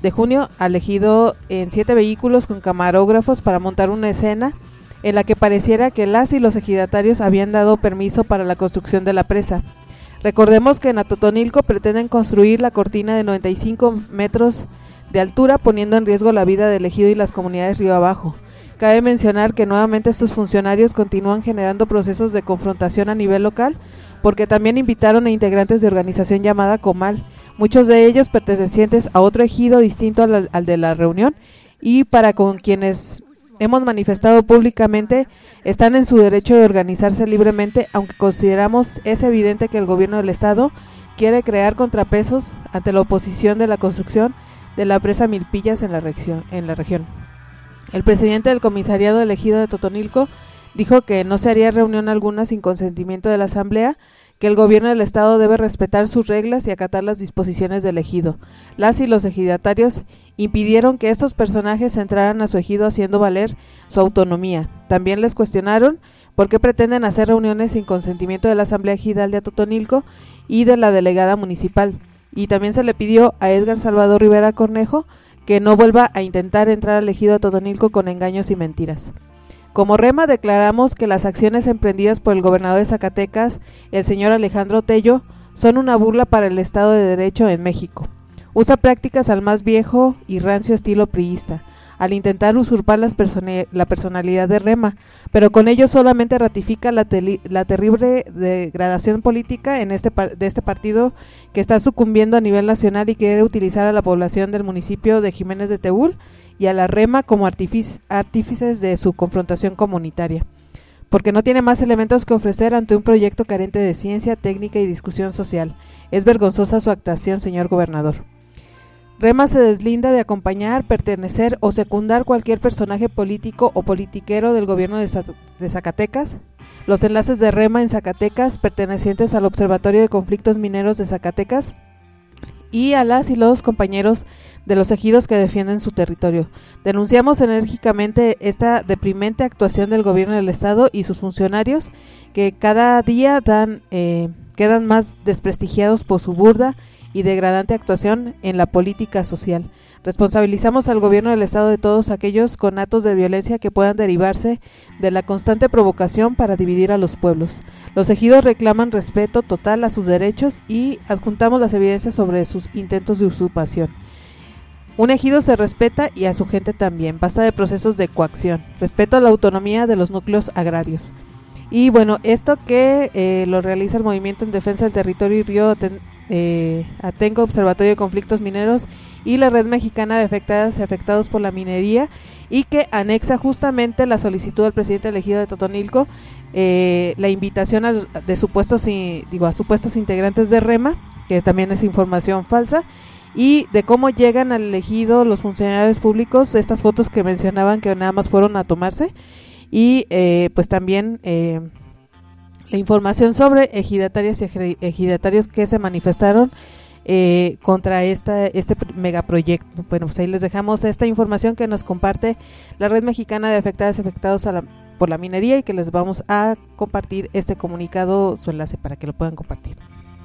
en 7 vehículos con camarógrafos para montar una escena en la que pareciera que las y los ejidatarios habían dado permiso para la construcción de la presa. Recordemos que en Atotonilco pretenden construir la cortina de 95 metros de altura, poniendo en riesgo la vida del ejido y las comunidades río abajo. Cabe mencionar que nuevamente estos funcionarios continúan generando procesos de confrontación a nivel local, porque también invitaron a integrantes de organización llamada Comal, muchos de ellos pertenecientes a otro ejido distinto al de la reunión, y para con quienes hemos manifestado públicamente están en su derecho de organizarse libremente, aunque consideramos es evidente que el gobierno del estado quiere crear contrapesos ante la oposición de la construcción de la presa Milpillas en la región. El presidente del comisariado del ejido de Atotonilco dijo que no se haría reunión alguna sin consentimiento de la asamblea, que el gobierno del estado debe respetar sus reglas y acatar las disposiciones del ejido. Las y los ejidatarios impidieron que estos personajes entraran a su ejido haciendo valer su autonomía. También les cuestionaron por qué pretenden hacer reuniones sin consentimiento de la asamblea ejidal de Atotonilco y de la delegada municipal. Y también se le pidió a Edgar Salvador Rivera Cornejo que no vuelva a intentar entrar al ejido de Atotonilco con engaños y mentiras. Como Rema declaramos que las acciones emprendidas por el gobernador de Zacatecas, el señor Alejandro Tello, son una burla para el Estado de Derecho en México. Usa prácticas al más viejo y rancio estilo priista. al intentar usurpar la personalidad de Rema, pero con ello solamente ratifica la terrible degradación política de este partido que está sucumbiendo a nivel nacional y quiere utilizar a la población del municipio de Jiménez de Teúl y a la Rema como artífices de su confrontación comunitaria, porque no tiene más elementos que ofrecer ante un proyecto carente de ciencia, técnica y discusión social. Es vergonzosa su actuación, señor gobernador. Rema se deslinda de acompañar, pertenecer o secundar cualquier personaje político o politiquero del gobierno de Zacatecas. Los enlaces de Rema en Zacatecas, pertenecientes al Observatorio de Conflictos Mineros de Zacatecas, y a las y los compañeros de los ejidos que defienden su territorio. Denunciamos enérgicamente esta deprimente actuación del gobierno del estado y sus funcionarios, que cada día quedan más desprestigiados por su burda y degradante actuación en la política social. Responsabilizamos al gobierno del estado de todos aquellos conatos de violencia que puedan derivarse de la constante provocación para dividir a los pueblos. Los ejidos reclaman respeto total a sus derechos y adjuntamos las evidencias sobre sus intentos de usurpación. Un ejido se respeta y a su gente también. Basta de procesos de coacción. Respeto a la autonomía de los núcleos agrarios. Y bueno, esto que lo realiza el Movimiento en Defensa del Territorio y Río Atenco, Observatorio de Conflictos Mineros y la Red Mexicana de Afectadas y Afectados por la Minería, y que anexa justamente la solicitud del presidente elegido de Totonilco, la invitación a supuestos integrantes de Rema, que también es información falsa, y de cómo llegan al ejido los funcionarios públicos, estas fotos que mencionaban que nada más fueron a tomarse, y pues también la información sobre ejidatarias y ejidatarios que se manifestaron contra este megaproyecto. Bueno, pues ahí les dejamos esta información que nos comparte la Red Mexicana de Afectadas y Afectados por la Minería, y que les vamos a compartir este comunicado, su enlace para que lo puedan compartir.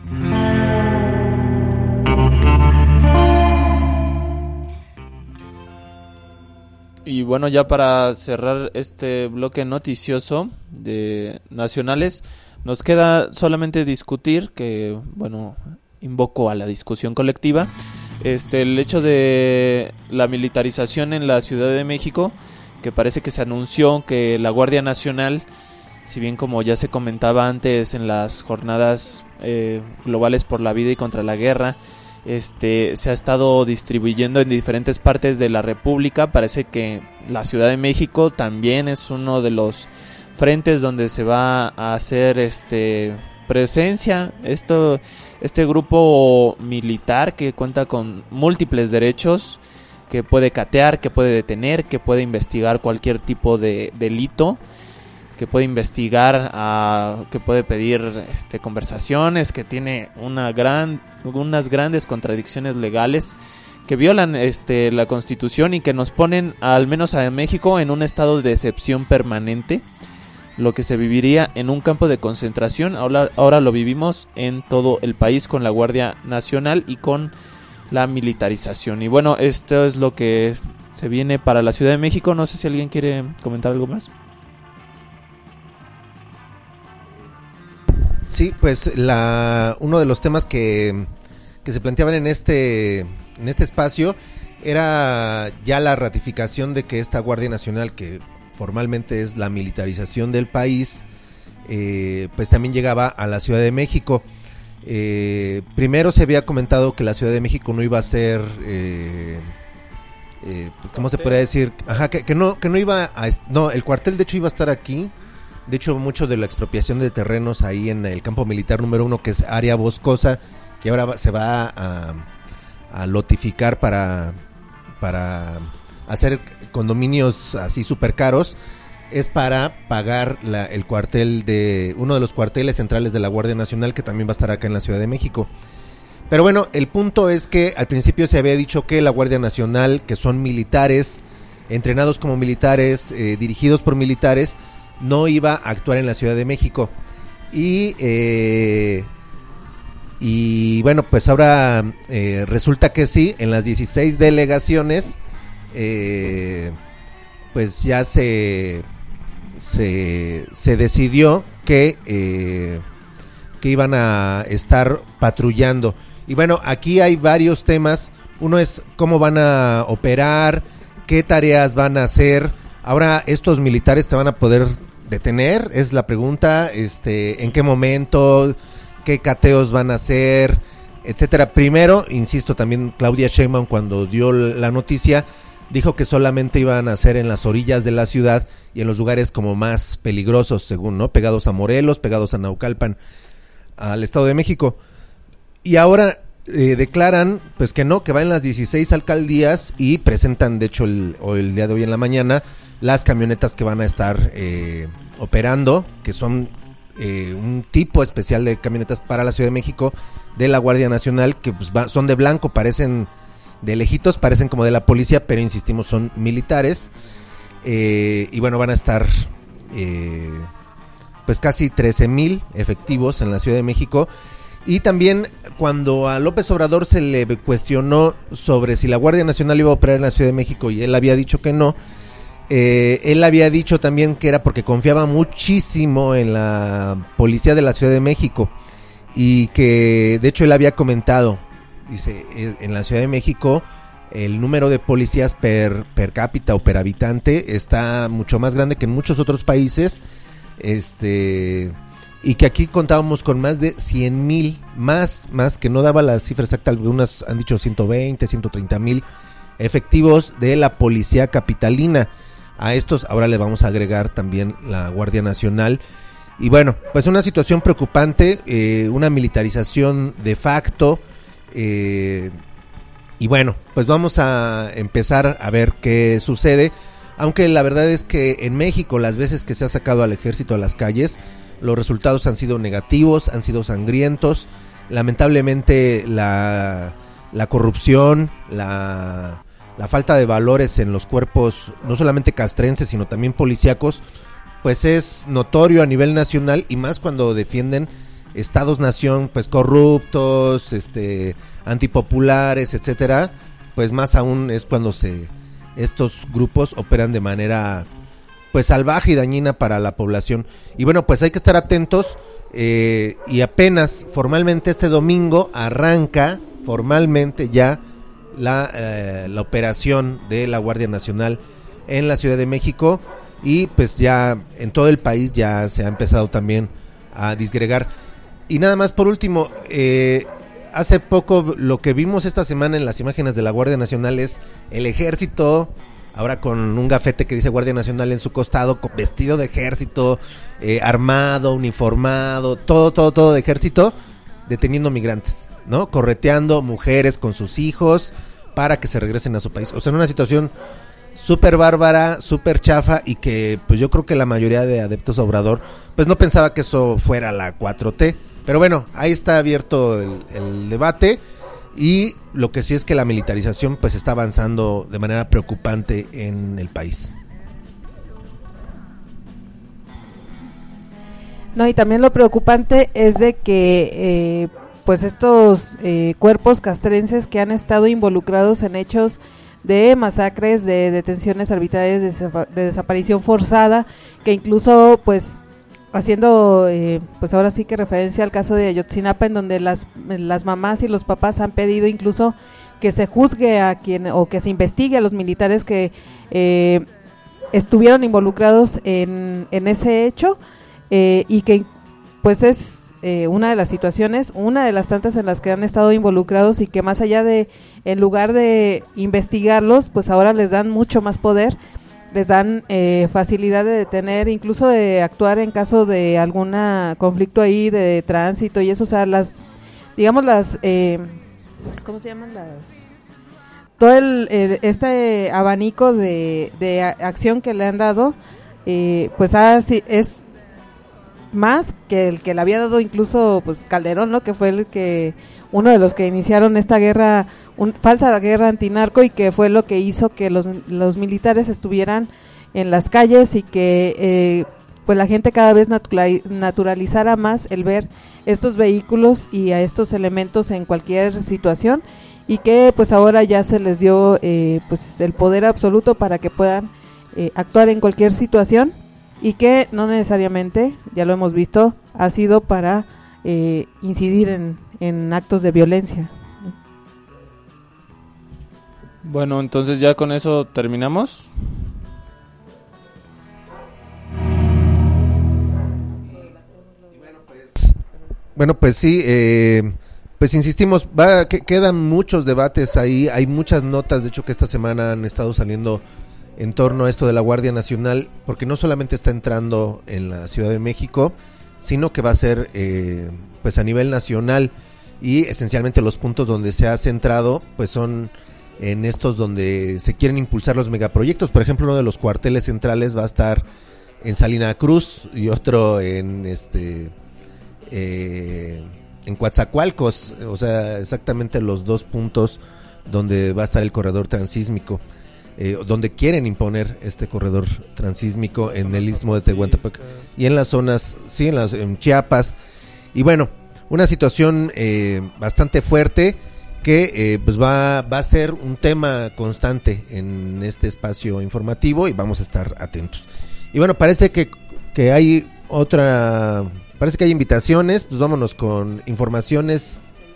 Y bueno, ya para cerrar este bloque noticioso de nacionales, nos queda solamente discutir que, bueno, invoco a la discusión colectiva, el hecho de la militarización en la Ciudad de México, que parece que se anunció que la Guardia Nacional, si bien como ya se comentaba antes en las jornadas globales por la vida y contra la guerra, se ha estado distribuyendo en diferentes partes de la República. Parece que la Ciudad de México también es uno de los frentes donde se va a hacer presencia este grupo militar que cuenta con múltiples derechos, que puede catear, que puede detener, que puede investigar cualquier tipo de delito, que puede investigar, que puede pedir conversaciones, que tiene unas grandes contradicciones legales que violan la Constitución y que nos ponen, al menos a México, en un estado de excepción permanente. Lo que se viviría en un campo de concentración, ahora lo vivimos en todo el país con la Guardia Nacional y con la militarización. Y bueno, esto es lo que se viene para la Ciudad de México. No sé si alguien quiere comentar algo más. Sí, pues uno de los temas que se planteaban en este espacio era ya la ratificación de que esta Guardia Nacional, que formalmente es la militarización del país, pues también llegaba a la Ciudad de México. Primero se había comentado que la Ciudad de México no iba a ser, ¿cómo se podría decir? Ajá, que no iba a, no, el cuartel de hecho iba a estar aquí. De hecho, mucho de la expropiación de terrenos ahí en el campo militar número 1, que es área boscosa, que ahora se va a lotificar para hacer condominios así súper caros, es para pagar el cuartel uno de los cuarteles centrales de la Guardia Nacional, que también va a estar acá en la Ciudad de México. Pero bueno, el punto es que al principio se había dicho que la Guardia Nacional, que son militares, entrenados como militares, dirigidos por militares, no iba a actuar en la Ciudad de México. Y bueno, pues ahora resulta que sí, en las 16 delegaciones, pues ya se decidió que iban a estar patrullando. Y bueno, aquí hay varios temas. Uno es cómo van a operar, qué tareas van a hacer. Ahora, ¿estos militares te van a poder detener? Es la pregunta. ¿En qué momento? ¿Qué cateos van a hacer? Etcétera. Primero, insisto, también Claudia Sheinbaum, cuando dio la noticia, dijo que solamente iban a hacer en las orillas de la ciudad y en los lugares como más peligrosos, según, ¿no? Pegados a Morelos, pegados a Naucalpan, al Estado de México. Y ahora declaran pues que no, que va en las 16 alcaldías y presentan, de hecho, el día de hoy en la mañana, las camionetas que van a estar operando, que son un tipo especial de camionetas para la Ciudad de México de la Guardia Nacional, que pues son de blanco, parecen de lejitos, parecen como de la policía, pero insistimos, son militares. Y bueno, van a estar pues casi 13,000 efectivos en la Ciudad de México. Y también cuando a López Obrador se le cuestionó sobre si la Guardia Nacional iba a operar en la Ciudad de México y él había dicho que no, él había dicho también que era porque confiaba muchísimo en la policía de la Ciudad de México y que de hecho él había comentado, dice, en la Ciudad de México el número de policías per cápita o per habitante está mucho más grande que en muchos otros países, y que aquí contábamos con más de 100,000, más que no daba la cifra exacta, algunas han dicho 120, 130,000 efectivos de la policía capitalina. A estos ahora le vamos a agregar también la Guardia Nacional. Y bueno, pues una situación preocupante, una militarización de facto, y bueno, pues vamos a empezar a ver qué sucede, aunque la verdad es que en México las veces que se ha sacado al ejército a las calles, los resultados han sido negativos, han sido sangrientos. Lamentablemente la corrupción, la falta de valores en los cuerpos, no solamente castrenses, sino también policíacos, pues es notorio a nivel nacional, y más cuando defienden estados-nación pues corruptos, antipopulares, etcétera, pues más aún es cuando estos grupos operan de manera pues salvaje y dañina para la población. Y bueno, pues hay que estar atentos, y apenas formalmente este domingo arranca formalmente ya la operación de la Guardia Nacional en la Ciudad de México, y pues ya en todo el país ya se ha empezado también a disgregar. Y nada más por último, hace poco lo que vimos esta semana en las imágenes de la Guardia Nacional es el ejército, ahora con un gafete que dice Guardia Nacional en su costado, vestido de ejército, armado, uniformado, todo de ejército, deteniendo migrantes, ¿no? Correteando mujeres con sus hijos para que se regresen a su país. O sea, en una situación súper bárbara, súper chafa, y que pues yo creo que la mayoría de adeptos a Obrador pues no pensaba que eso fuera la 4T. Pero bueno, ahí está abierto el debate, y lo que sí es que la militarización pues está avanzando de manera preocupante en el país. No, y también lo preocupante es de que pues estos cuerpos castrenses que han estado involucrados en hechos de masacres, de detenciones arbitrarias, de desaparición forzada, que incluso pues haciendo pues ahora sí que referencia al caso de Ayotzinapa, en donde las mamás y los papás han pedido incluso que se juzgue a quien, o que se investigue a los militares que estuvieron involucrados en ese hecho, y que pues es una de las situaciones, una de las tantas en las que han estado involucrados, y que más allá de, en lugar de investigarlos, pues ahora les dan mucho más poder, les dan facilidad de detener, incluso de actuar en caso de algún conflicto ahí de tránsito y eso. O sea, digamos ¿cómo se llaman? Todo este abanico de acción que le han dado, pues es más que el que le había dado incluso pues Calderón, ¿no? Que fue uno de los que iniciaron esta guerra, falsa guerra antinarco, y que fue lo que hizo que los militares estuvieran en las calles, y que pues la gente cada vez naturalizara más el ver estos vehículos y a estos elementos en cualquier situación, y que pues ahora ya se les dio pues el poder absoluto para que puedan actuar en cualquier situación, y que no necesariamente, ya lo hemos visto, ha sido para incidir en actos de violencia. Bueno, entonces ya con eso terminamos. Bueno, pues sí, pues insistimos, quedan muchos debates ahí, hay muchas notas, de hecho que esta semana han estado saliendo en torno a esto de la Guardia Nacional, porque no solamente está entrando en la Ciudad de México, sino que va a ser pues a nivel nacional, y esencialmente los puntos donde se ha centrado pues son en estos donde se quieren impulsar los megaproyectos. Por ejemplo, uno de los cuarteles centrales va a estar en Salina Cruz y otro en Coatzacoalcos, o sea, exactamente los dos puntos donde va a estar el corredor transísmico, donde quieren imponer este corredor transísmico en el istmo de Tehuantepec y en las zonas, sí, en Chiapas. Y bueno, una situación bastante fuerte que pues va a ser un tema constante en este espacio informativo y vamos a estar atentos. Y bueno, parece que hay parece que hay invitaciones, pues vámonos con informaciones.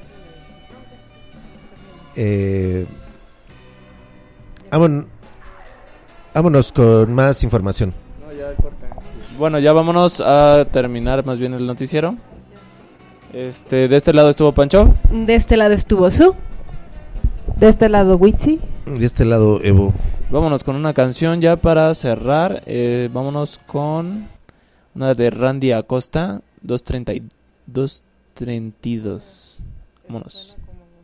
Vámonos con más información. Bueno, ya vámonos a terminar más bien el noticiero. De este lado estuvo Pancho. De este lado estuvo Su. De este lado Witsi. De este lado Evo. Vámonos con una canción ya para cerrar. Vámonos con una de Randy Acosta, 232. Vámonos.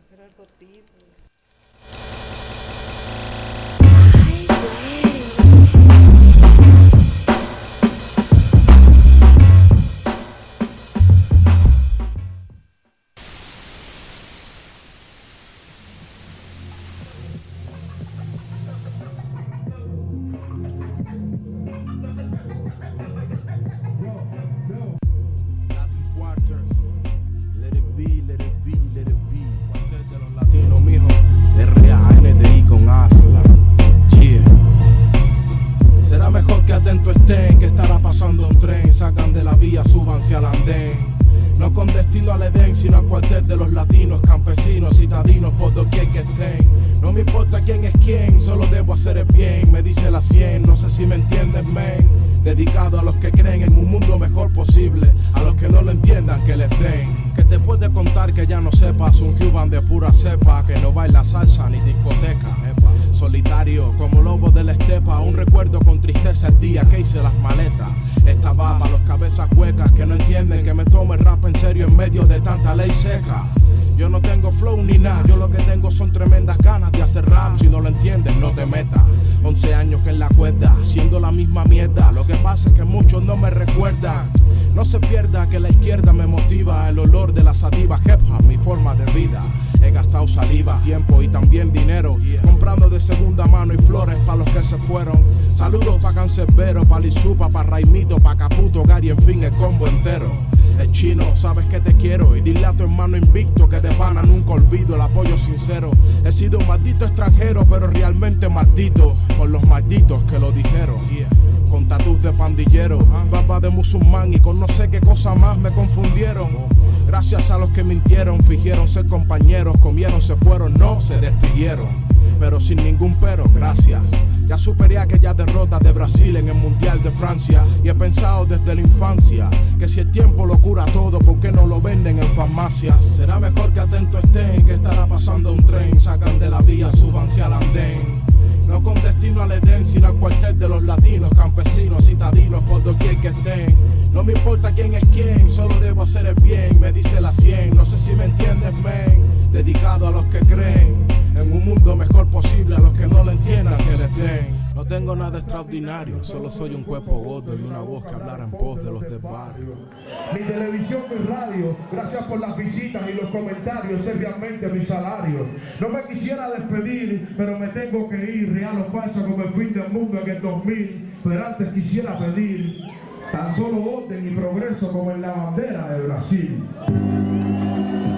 Atento estén, que estará pasando un tren, sacan de la vía, súbanse al andén. No con destino al Edén, sino al cuartel de los latinos, campesinos, citadinos, por doquier que estén. No me importa quién es quién, solo debo hacer el bien, me dice la 100, no sé si me entienden, men. Dedicado a los que creen en un mundo mejor posible, a los que no lo entiendan, que les den. Que te puede contar que ya no sepas, un Cuban de pura cepa, que no baila salsa ni discoteca. Solitario como lobo de la estepa, un recuerdo con tristeza el día que hice las maletas. Estaba para los cabezas huecas que no entienden que me tomo el rap en serio en medio de tanta ley seca. Yo no tengo flow ni nada, yo lo que tengo son tremendas ganas de hacer rap. Si no lo entiendes, no te metas. 11 años que en la cuerda, haciendo la misma mierda. Lo que pasa es que muchos no me recuerdan. No se pierda que la izquierda me motiva, el olor de la sativa, hip hop, mi forma de vida. He gastado saliva, tiempo y también dinero, comprando de segunda mano y flores para los que se fueron. Saludos pa' Cancerbero, pa' Lizupa, pa' Raimito, pa' Caputo, Gary, en fin, el combo entero. El chino, sabes que te quiero y dile a tu hermano invicto que de pana nunca olvido el apoyo sincero. He sido un maldito extranjero, pero realmente maldito por los malditos que lo dijeron. Con tatús de pandillero, barba de musulmán y con no sé qué cosa más me confundieron. Gracias a los que mintieron, fingieron ser compañeros, comieron, se fueron, no se despidieron. Pero sin ningún pero, gracias. Ya superé aquella derrota de Brasil en el Mundial de Francia. Y he pensado desde la infancia que si el tiempo lo cura todo, ¿por qué no lo venden en farmacias? Será mejor que atento estén, que estará pasando un tren. Sacan de la vía, súbanse al andén. No con destino al Edén, sino al cuartel de los latinos, campesinos, citadinos, por doquier que estén. No me importa quién es quién, solo debo hacer el bien, me dice la 100, no sé si me entiendes, men. Dedicado a los que creen en un mundo mejor posible, a los que no lo entiendan, que les den. No tengo nada extraordinario, solo soy un cuerpo gordo y una voz que hablara en voz de los del barrio. Mi televisión, mi radio, gracias por las visitas y los comentarios, es realmente mi salario. No me quisiera despedir, pero me tengo que ir, real o falso como el fin del mundo en el 2000. Pero antes quisiera pedir tan solo orden y progreso como en la bandera de Brasil.